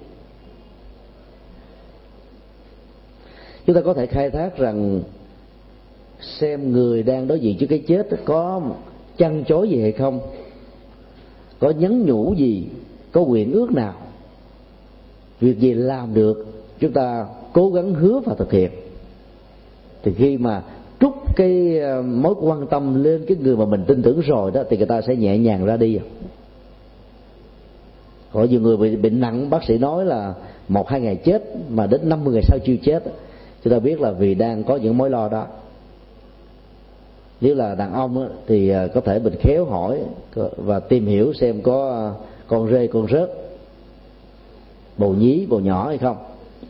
Chúng ta có thể khai thác rằng xem người đang đối diện với cái chết có chăn chối gì hay không, có nhắn nhủ gì, có nguyện ước nào, việc gì làm được chúng ta cố gắng hứa và thực hiện. Thì khi mà trút cái mối quan tâm lên cái người mà mình tin tưởng rồi đó, thì người ta sẽ nhẹ nhàng ra đi. Có nhiều người bị bệnh nặng, bác sĩ nói là 1-2 ngày chết, mà đến 50 ngày sau chưa chết, chúng ta biết là vì đang có những mối lo đó. Nếu là đàn ông thì có thể mình khéo hỏi và tìm hiểu xem có con rê con rớt, bồ nhí bồ nhỏ hay không,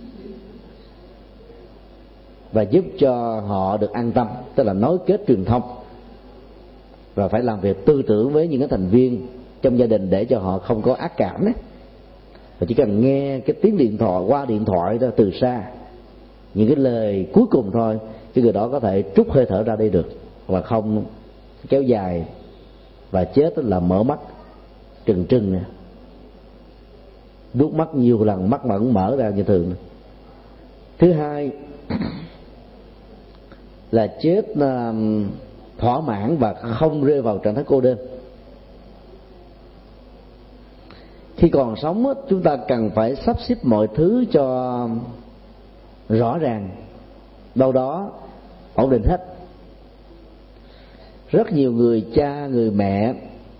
và giúp cho họ được an tâm, tức là nối kết truyền thông, và phải làm việc tư tưởng với những cái thành viên trong gia đình để cho họ không có ác cảm đấy. Và chỉ cần nghe cái tiếng điện thoại qua điện thoại đó từ xa, những cái lời cuối cùng thôi, cái người đó có thể trút hơi thở ra đi được, và không kéo dài và chết là mở mắt trừng trừng nè, nuốt mắt nhiều lần mắt vẫn mở ra như thường. Thứ hai là chết thỏa mãn và không rơi vào trạng thái cô đơn. Khi còn sống chúng ta cần phải sắp xếp mọi thứ cho rõ ràng, đâu đó ổn định hết. Rất nhiều người cha, người mẹ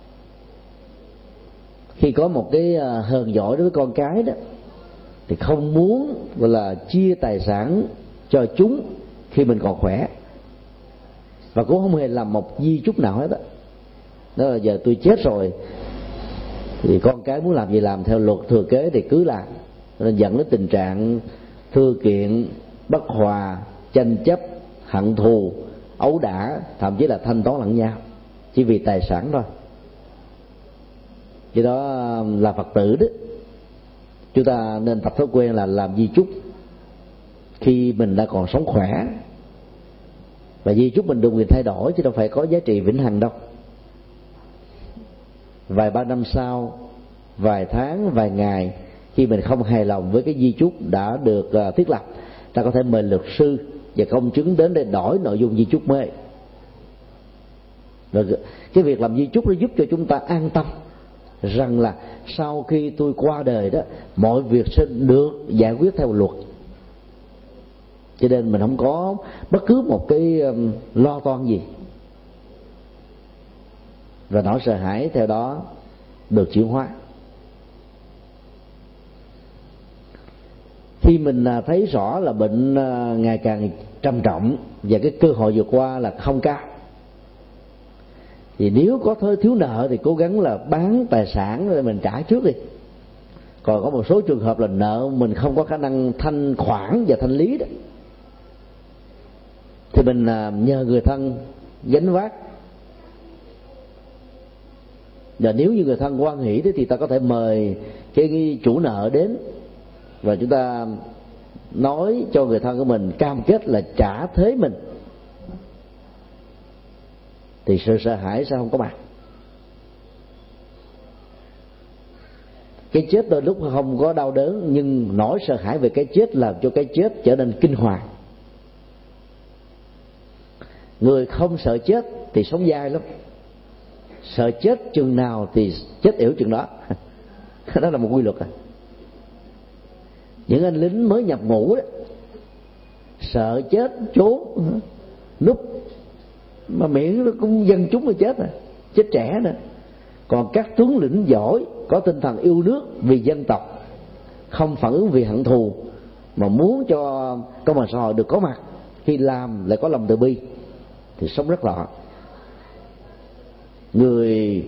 khi có một cái hờn giỏi đối với con cái đó, thì không muốn gọi là chia tài sản cho chúng khi mình còn khỏe, và cũng không hề làm một di chúc nào hết đó. Đó là giờ tôi chết rồi thì con cái muốn làm gì làm, theo luật thừa kế thì cứ làm, nên dẫn đến tình trạng thư kiện, bất hòa, tranh chấp, hận thù, ấu đả, thậm chí là thanh toán lẫn nhau chỉ vì tài sản thôi. Do đó là Phật tử đó, chúng ta nên tập thói quen là làm di chúc khi mình đã còn sống khỏe, và di chúc mình được quyền thay đổi chứ đâu phải có giá trị vĩnh hằng đâu. Vài ba năm sau, vài tháng, vài ngày, khi mình không hài lòng với cái di chúc đã được thiết lập, ta có thể mời luật sư và công chứng đến để đổi nội dung di chúc mới. Rồi cái việc làm di chúc nó giúp cho chúng ta an tâm rằng là sau khi tôi qua đời đó, mọi việc sẽ được giải quyết theo luật, cho nên mình không có bất cứ một cái lo toan gì, và nỗi sợ hãi theo đó được chuyển hóa. Khi mình thấy rõ là bệnh ngày càng trầm trọng và cái cơ hội vượt qua là không cao, thì nếu có thiếu nợ thì cố gắng là bán tài sản để mình trả trước đi. Còn có một số trường hợp là nợ mình không có khả năng thanh khoản và thanh lý đó, thì mình nhờ người thân gánh vác. Và nếu như người thân hoan hỷ thì ta có thể mời cái chủ nợ đến, và chúng ta nói cho người thân của mình cam kết là trả thế mình, thì sự sợ hãi sẽ không có mặt. Cái chết đôi lúc không có đau đớn, nhưng nỗi sợ hãi về cái chết làm cho cái chết trở nên kinh hoàng. Người không sợ chết thì sống dai lắm, sợ chết chừng nào thì chết yểu chừng đó. Đó là một quy luật. Những anh lính mới nhập ngũ đó, sợ chết trốn núp, mà miễn nó cũng dân chúng mà chết chết trẻ nữa. Còn các tướng lĩnh giỏi, có tinh thần yêu nước vì dân tộc, không phản ứng vì hận thù, mà muốn cho công bằng xã hội được có mặt, khi làm lại có lòng từ bi, thì sống rất lọ. Người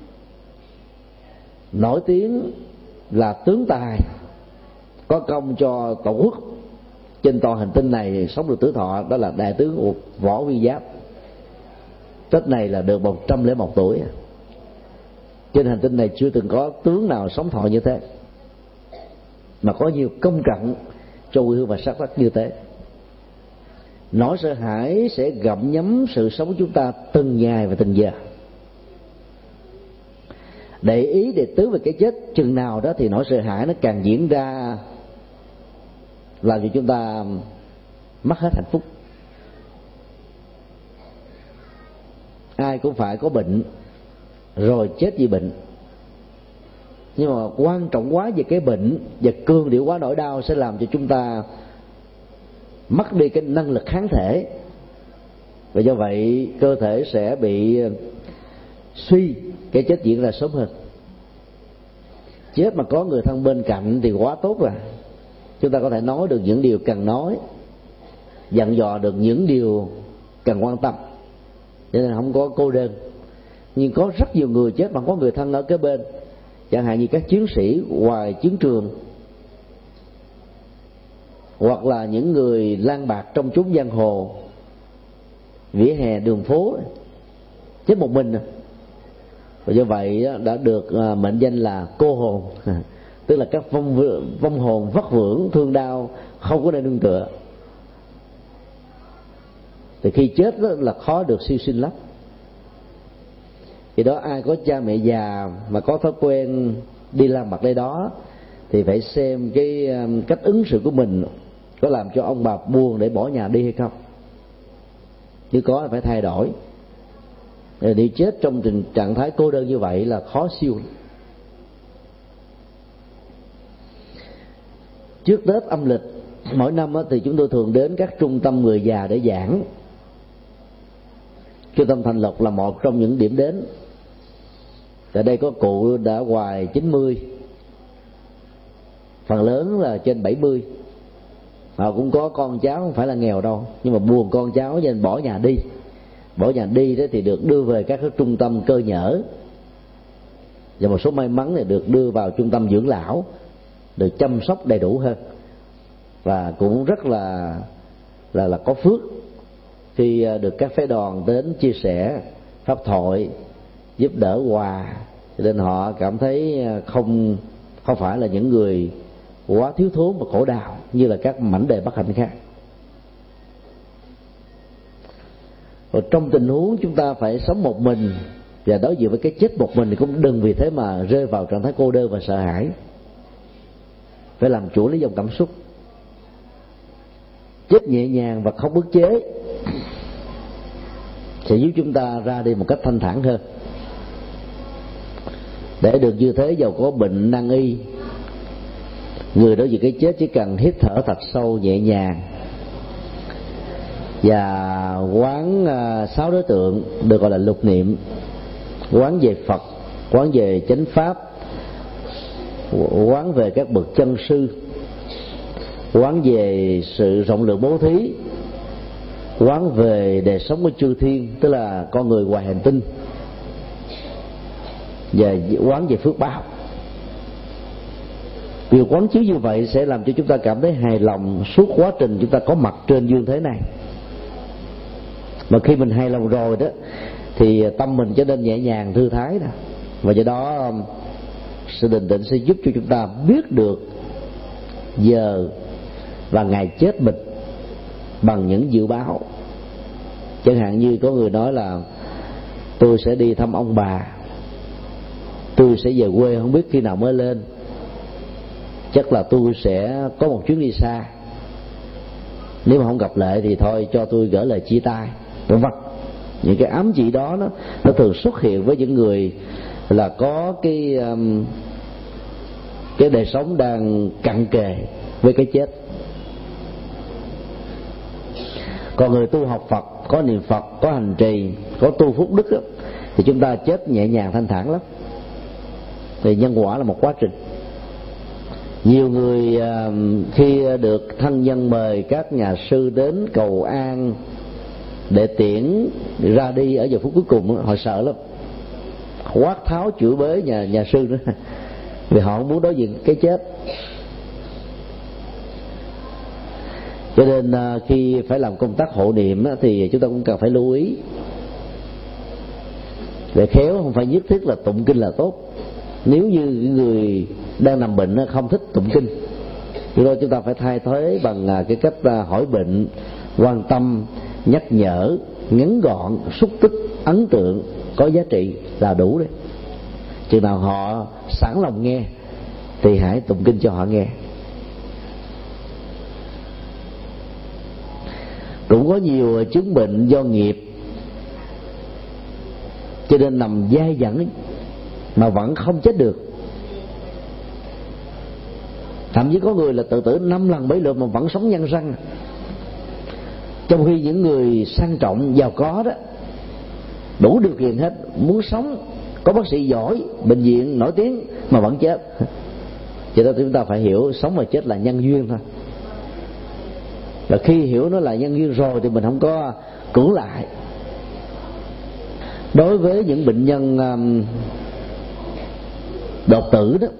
nổi tiếng là tướng tài, có công cho tổ quốc trên toàn hành tinh này sống được tử thọ, đó là đại tướng Võ Nguyên Giáp. Tết này là được 101 tuổi. Trên hành tinh này chưa từng có tướng nào sống thọ như thế, mà có nhiều công trận cho quê hương và sắc đất như thế. Nỗi sợ hãi sẽ gặm nhấm sự sống của chúng ta từng ngày và từng giờ. Để ý để tứ về cái chết chừng nào đó thì nỗi sợ hãi nó càng diễn ra, làm cho chúng ta mất hết hạnh phúc. Ai cũng phải có bệnh rồi chết vì bệnh, nhưng mà quan trọng quá về cái bệnh và cường điệu quá nỗi đau sẽ làm cho chúng ta mất đi cái năng lực kháng thể, và do vậy cơ thể sẽ bị suy, cái chết diễn ra sớm hơn. Chết mà có người thân bên cạnh thì quá tốt rồi, chúng ta có thể nói được những điều cần nói, dặn dò được những điều cần quan tâm, cho nên không có cô đơn. Nhưng có rất nhiều người chết mà có người thân ở kế bên, chẳng hạn như các chiến sĩ ngoài chiến trường, hoặc là những người lang bạc trong chốn giang hồ, vỉa hè đường phố, chết một mình. Và do vậy đã được mệnh danh là cô hồn, tức là các vong hồn vất vưởng thương đau, không có nơi nương tựa. Thì khi chết đó là khó được siêu sinh lắm. Vì đó ai có cha mẹ già mà có thói quen đi làm mặt đây đó thì phải xem cái cách ứng xử của mình có làm cho ông bà buồn để bỏ nhà đi hay không. Nếu có thì phải thay đổi. Nếu chết trong trạng thái cô đơn như vậy là khó siêu. Trước Tết âm lịch mỗi năm thì chúng tôi thường đến các trung tâm người già để giảng. Trung tâm Thành Lộc là một trong những điểm đến. Tại đây có cụ đã ngoài 90, phần lớn là trên 70. Họ cũng có con cháu, không phải là nghèo đâu, nhưng mà buồn con cháu cho nên bỏ nhà đi. Bỏ nhà đi đó thì được đưa về các trung tâm cơ nhở, và một số may mắn thì được đưa vào trung tâm dưỡng lão, được chăm sóc đầy đủ hơn, và cũng rất là có phước khi được các phái đoàn đến chia sẻ pháp thoại, giúp đỡ quà, cho nên họ cảm thấy không phải là những người quá thiếu thốn và khổ đau như là các mảnh đề bất hạnh khác. Và trong tình huống chúng ta phải sống một mình và đối diện với cái chết một mình thì cũng đừng vì thế mà rơi vào trạng thái cô đơn và sợ hãi. Phải làm chủ lấy dòng cảm xúc, chết nhẹ nhàng và không ức chế sẽ giúp chúng ta ra đi một cách thanh thản hơn. Để được như thế, dầu có bệnh nan y, người đối diện cái chết chỉ cần hít thở thật sâu nhẹ nhàng và quán 6 đối tượng được gọi là lục niệm, quán về Phật, quán về chánh pháp, quán về các bậc chân sư, quán về sự rộng lượng bố thí, quán về đời sống của chư thiên, tức là con người ngoài hành tinh, và quán về phước báo. Việc quán chiếu như vậy sẽ làm cho chúng ta cảm thấy hài lòng suốt quá trình chúng ta có mặt trên dương thế này. Mà khi mình hài lòng rồi đó thì tâm mình trở nên nhẹ nhàng thư thái đó, và do đó sự định tĩnh sẽ giúp cho chúng ta biết được giờ và ngày chết mình bằng những dự báo. Chẳng hạn như có người nói là tôi sẽ đi thăm ông bà, tôi sẽ về quê không biết khi nào mới lên, chắc là tôi sẽ có một chuyến đi xa, nếu mà không gặp lại thì thôi cho tôi gửi lời chia tay, vân vân. Những cái ám chỉ đó nó thường xuất hiện với những người là có cái đời sống đang cận kề với cái chết. Còn người tu học Phật, có niệm Phật, có hành trì, có tu phúc đức đó, thì chúng ta chết nhẹ nhàng thanh thản lắm. Thì nhân quả là một quá trình. Nhiều người khi được thân nhân mời các nhà sư đến cầu an để tiễn ra đi ở giờ phút cuối cùng, họ sợ lắm, quát tháo chửi bới nhà sư nữa, vì họ không muốn đối diện cái chết. Cho nên khi phải làm công tác hộ niệm thì chúng ta cũng cần phải lưu ý để khéo, không phải nhất thiết là tụng kinh là tốt. Nếu như người đang nằm bệnh không thích tụng kinh, thì đó chúng ta phải thay thế bằng cái cách hỏi bệnh, quan tâm, nhắc nhở, ngắn gọn, xúc tích, ấn tượng, có giá trị là đủ đấy. Chừng nào họ sẵn lòng nghe thì hãy tụng kinh cho họ nghe. Cũng có nhiều chứng bệnh do nghiệp cho nên nằm dai dẳng mà vẫn không chết được. Thậm chí có người là tự tử 5 lần 7 lượt mà vẫn sống nhân răng. Trong khi những người sang trọng, giàu có đó, đủ điều kiện hết, muốn sống, có bác sĩ giỏi, bệnh viện nổi tiếng mà vẫn chết. Cho nên chúng ta phải hiểu sống và chết là nhân duyên thôi. Và khi hiểu nó là nhân duyên rồi thì mình không có cưỡng lại. Đối với những bệnh nhân đột tử đó,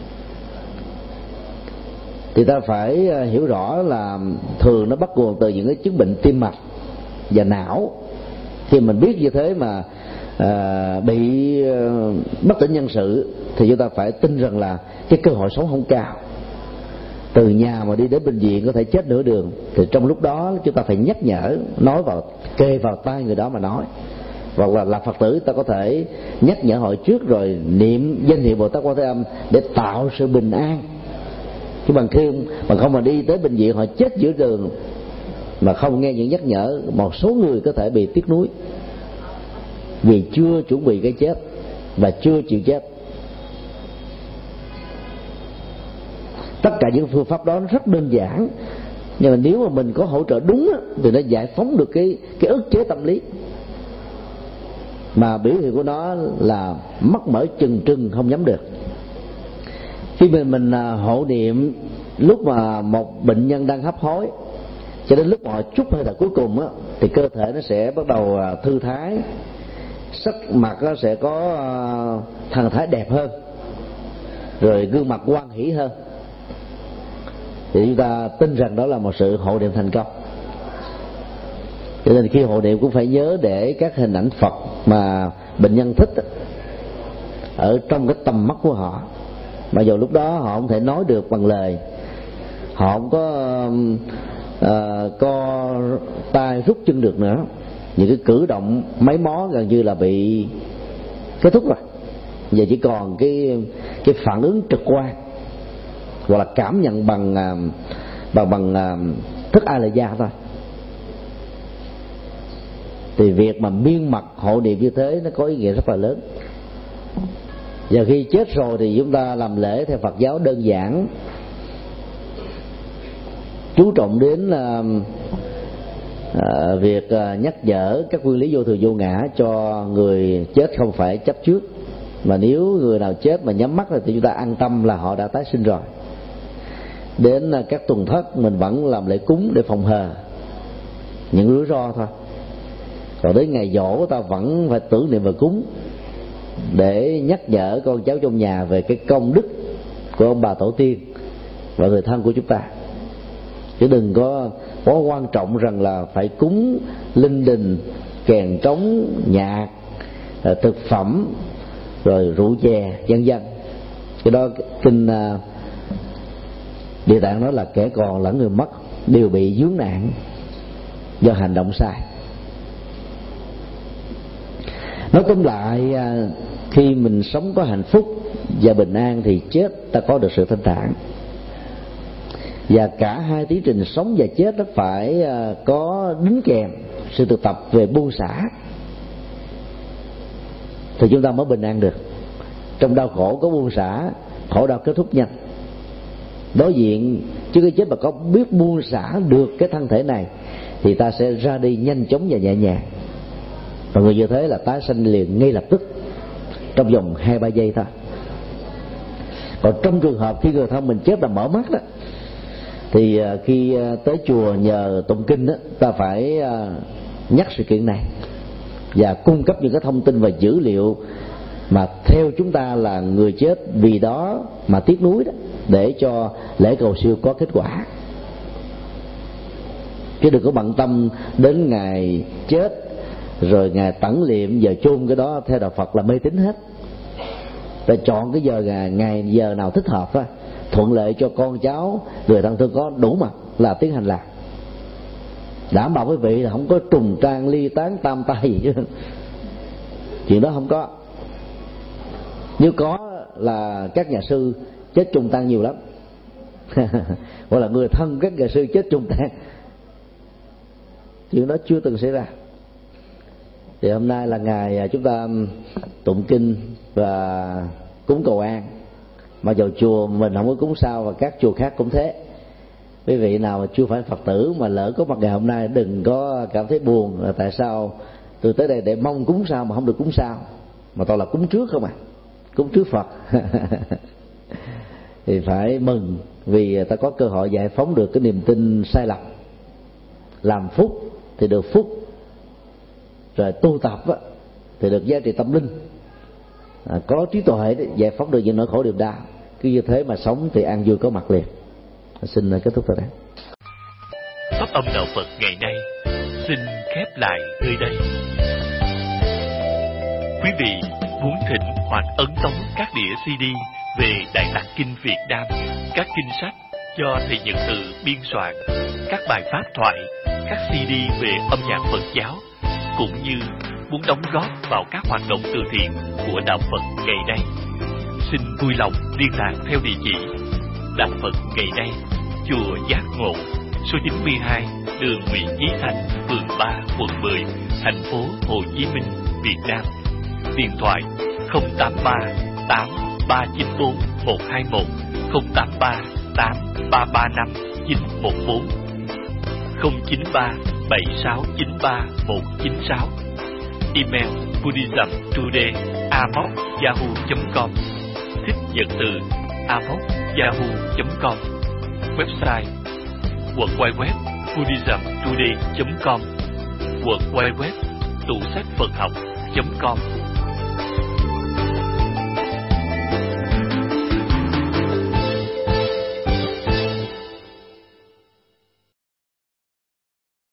thì ta phải hiểu rõ là thường nó bắt nguồn từ những cái chứng bệnh tim mạch và não. Khi mình biết như thế mà bị bất tỉnh nhân sự thì chúng ta phải tin rằng là cái cơ hội sống không cao. Từ nhà mà đi đến bệnh viện có thể chết nửa đường, thì trong lúc đó chúng ta phải nhắc nhở, nói kề vào tai người đó mà nói. Hoặc là Phật tử ta có thể nhắc nhở họ trước rồi niệm danh hiệu Bồ Tát Quan Thế Âm để tạo sự bình an. Chứ bằng không mà đi tới bệnh viện họ chết giữa đường mà không nghe những nhắc nhở, một số người có thể bị tiếc nuối vì chưa chuẩn bị cái chết và chưa chịu chết. Tất cả những phương pháp đó rất đơn giản, nhưng mà nếu mà mình có hỗ trợ đúng thì nó giải phóng được cái ức chế tâm lý. Mà biểu hiện của nó là mắt mở trừng trừng không nhắm được. Khi mình hộ niệm lúc mà một bệnh nhân đang hấp hối, cho đến lúc họ chút hơi thở cuối cùng thì cơ thể nó sẽ bắt đầu thư thái, sắc mặt nó sẽ có thần thái đẹp hơn, rồi gương mặt hoan hỷ hơn. Thì chúng ta tin rằng đó là một sự hộ niệm thành công. Cho nên khi hộ niệm cũng phải nhớ để các hình ảnh Phật mà bệnh nhân thích ở trong cái tầm mắt của họ. Mà dù lúc đó họ không thể nói được bằng lời, họ không có co tay rút chân được nữa, những cái cử động máy mó gần như là bị kết thúc rồi. Giờ chỉ còn cái phản ứng trực quan hoặc là cảm nhận bằng thức ai là da thôi. Thì việc mà miên mật hộ niệm như thế nó có ý nghĩa rất là lớn. Và khi chết rồi thì chúng ta làm lễ theo Phật giáo đơn giản, chú trọng đến việc nhắc nhở các nguyên lý vô thường vô ngã cho người chết không phải chấp trước. Mà nếu người nào chết mà nhắm mắt rồi thì chúng ta an tâm là họ đã tái sinh rồi. Đến các tuần thất mình vẫn làm lễ cúng để phòng hờ những rủi ro thôi. Còn đến ngày giỗ ta vẫn phải tưởng niệm và cúng để nhắc nhở con cháu trong nhà về cái công đức của ông bà tổ tiên và người thân của chúng ta. Chứ đừng có quan trọng rằng là phải cúng linh đình, kèn trống, nhạc, thực phẩm, rồi rượu chè, vân vân. Cái đó kinh Địa Tạng nói là kẻ còn lẫn người mất đều bị vướng nạn do hành động sai. Nói tóm lại, khi mình sống có hạnh phúc và bình an thì chết ta có được sự thanh thản. Và cả hai tiến trình sống và chết nó phải có đính kèm sự thực tập về buông xả, thì chúng ta mới bình an được. Trong đau khổ có buông xả, khổ đau kết thúc nhanh. Đối diện chứ cái chết mà có biết buông xả được cái thân thể này thì ta sẽ ra đi nhanh chóng và nhẹ nhàng. Và người như thế là tái sanh liền ngay lập tức, trong vòng 2-3 giây thôi. Còn trong trường hợp khi người thân mình chết là mở mắt đó, thì khi tới chùa nhờ tụng kinh đó, ta phải nhắc sự kiện này và cung cấp những cái thông tin và dữ liệu mà theo chúng ta là người chết vì đó mà tiếc nuối đó, để cho lễ cầu siêu có kết quả. Chứ đừng có bận tâm đến ngày chết rồi ngày tẩn liệm giờ chôn, cái đó theo đạo Phật là mê tín hết. Ta chọn cái giờ ngày giờ nào thích hợp thôi, thuận lợi cho con cháu người thân thương có đủ mặt là tiến hành làm. Đảm bảo quý vị là không có trùng trang ly tán tam tai gì chứ. Chuyện đó không có. Nếu có là các nhà sư chết trùng tang nhiều lắm. Hoặc là người thân các nhà sư chết trùng tang. Chuyện đó chưa từng xảy ra. Thì hôm nay là ngày chúng ta tụng kinh và cúng cầu an. Mặc dù chùa mình không có cúng sao và các chùa khác cũng thế. Quý vị nào mà chưa phải Phật tử mà lỡ có mặt ngày hôm nay đừng có cảm thấy buồn là tại sao tôi tới đây để mong cúng sao mà không được cúng sao, mà toàn là cúng trước không à, cúng trước Phật. Thì phải mừng vì ta có cơ hội giải phóng được cái niềm tin sai lầm. Làm phúc thì được phúc, rồi tu tập thì được giá trị tâm linh, có trí tuệ để giải phóng được những nỗi khổ niềm đau. Cứ như thế mà sống thì an vui có mặt liền. Xin kết thúc tại đây. Pháp âm đạo Phật ngày nay xin khép lại nơi đây. Quý vị muốn thỉnh hoặc ấn tống các đĩa CD về Đại Tạng Kinh Việt Nam, các kinh sách do thầy Nhật Từ biên soạn, các bài pháp thoại, các CD về âm nhạc Phật giáo, cũng như muốn đóng góp vào các hoạt động từ thiện của đạo Phật ngày nay, xin vui lòng liên lạc theo địa chỉ đạo Phật ngày nay, chùa Giác Ngộ, số 92, đường Nguyễn Chí Thành, phường 3, quận 10, thành phố Hồ Chí Minh, Việt Nam. Điện thoại 083 8394 121, 083 8335 914, 093 7693 196. Email buddhismtoday@yahoo.com, thích Nhật Từ @yahoo.com. Website www.buddhismtoday.com, www.tủ sách Phật học.com.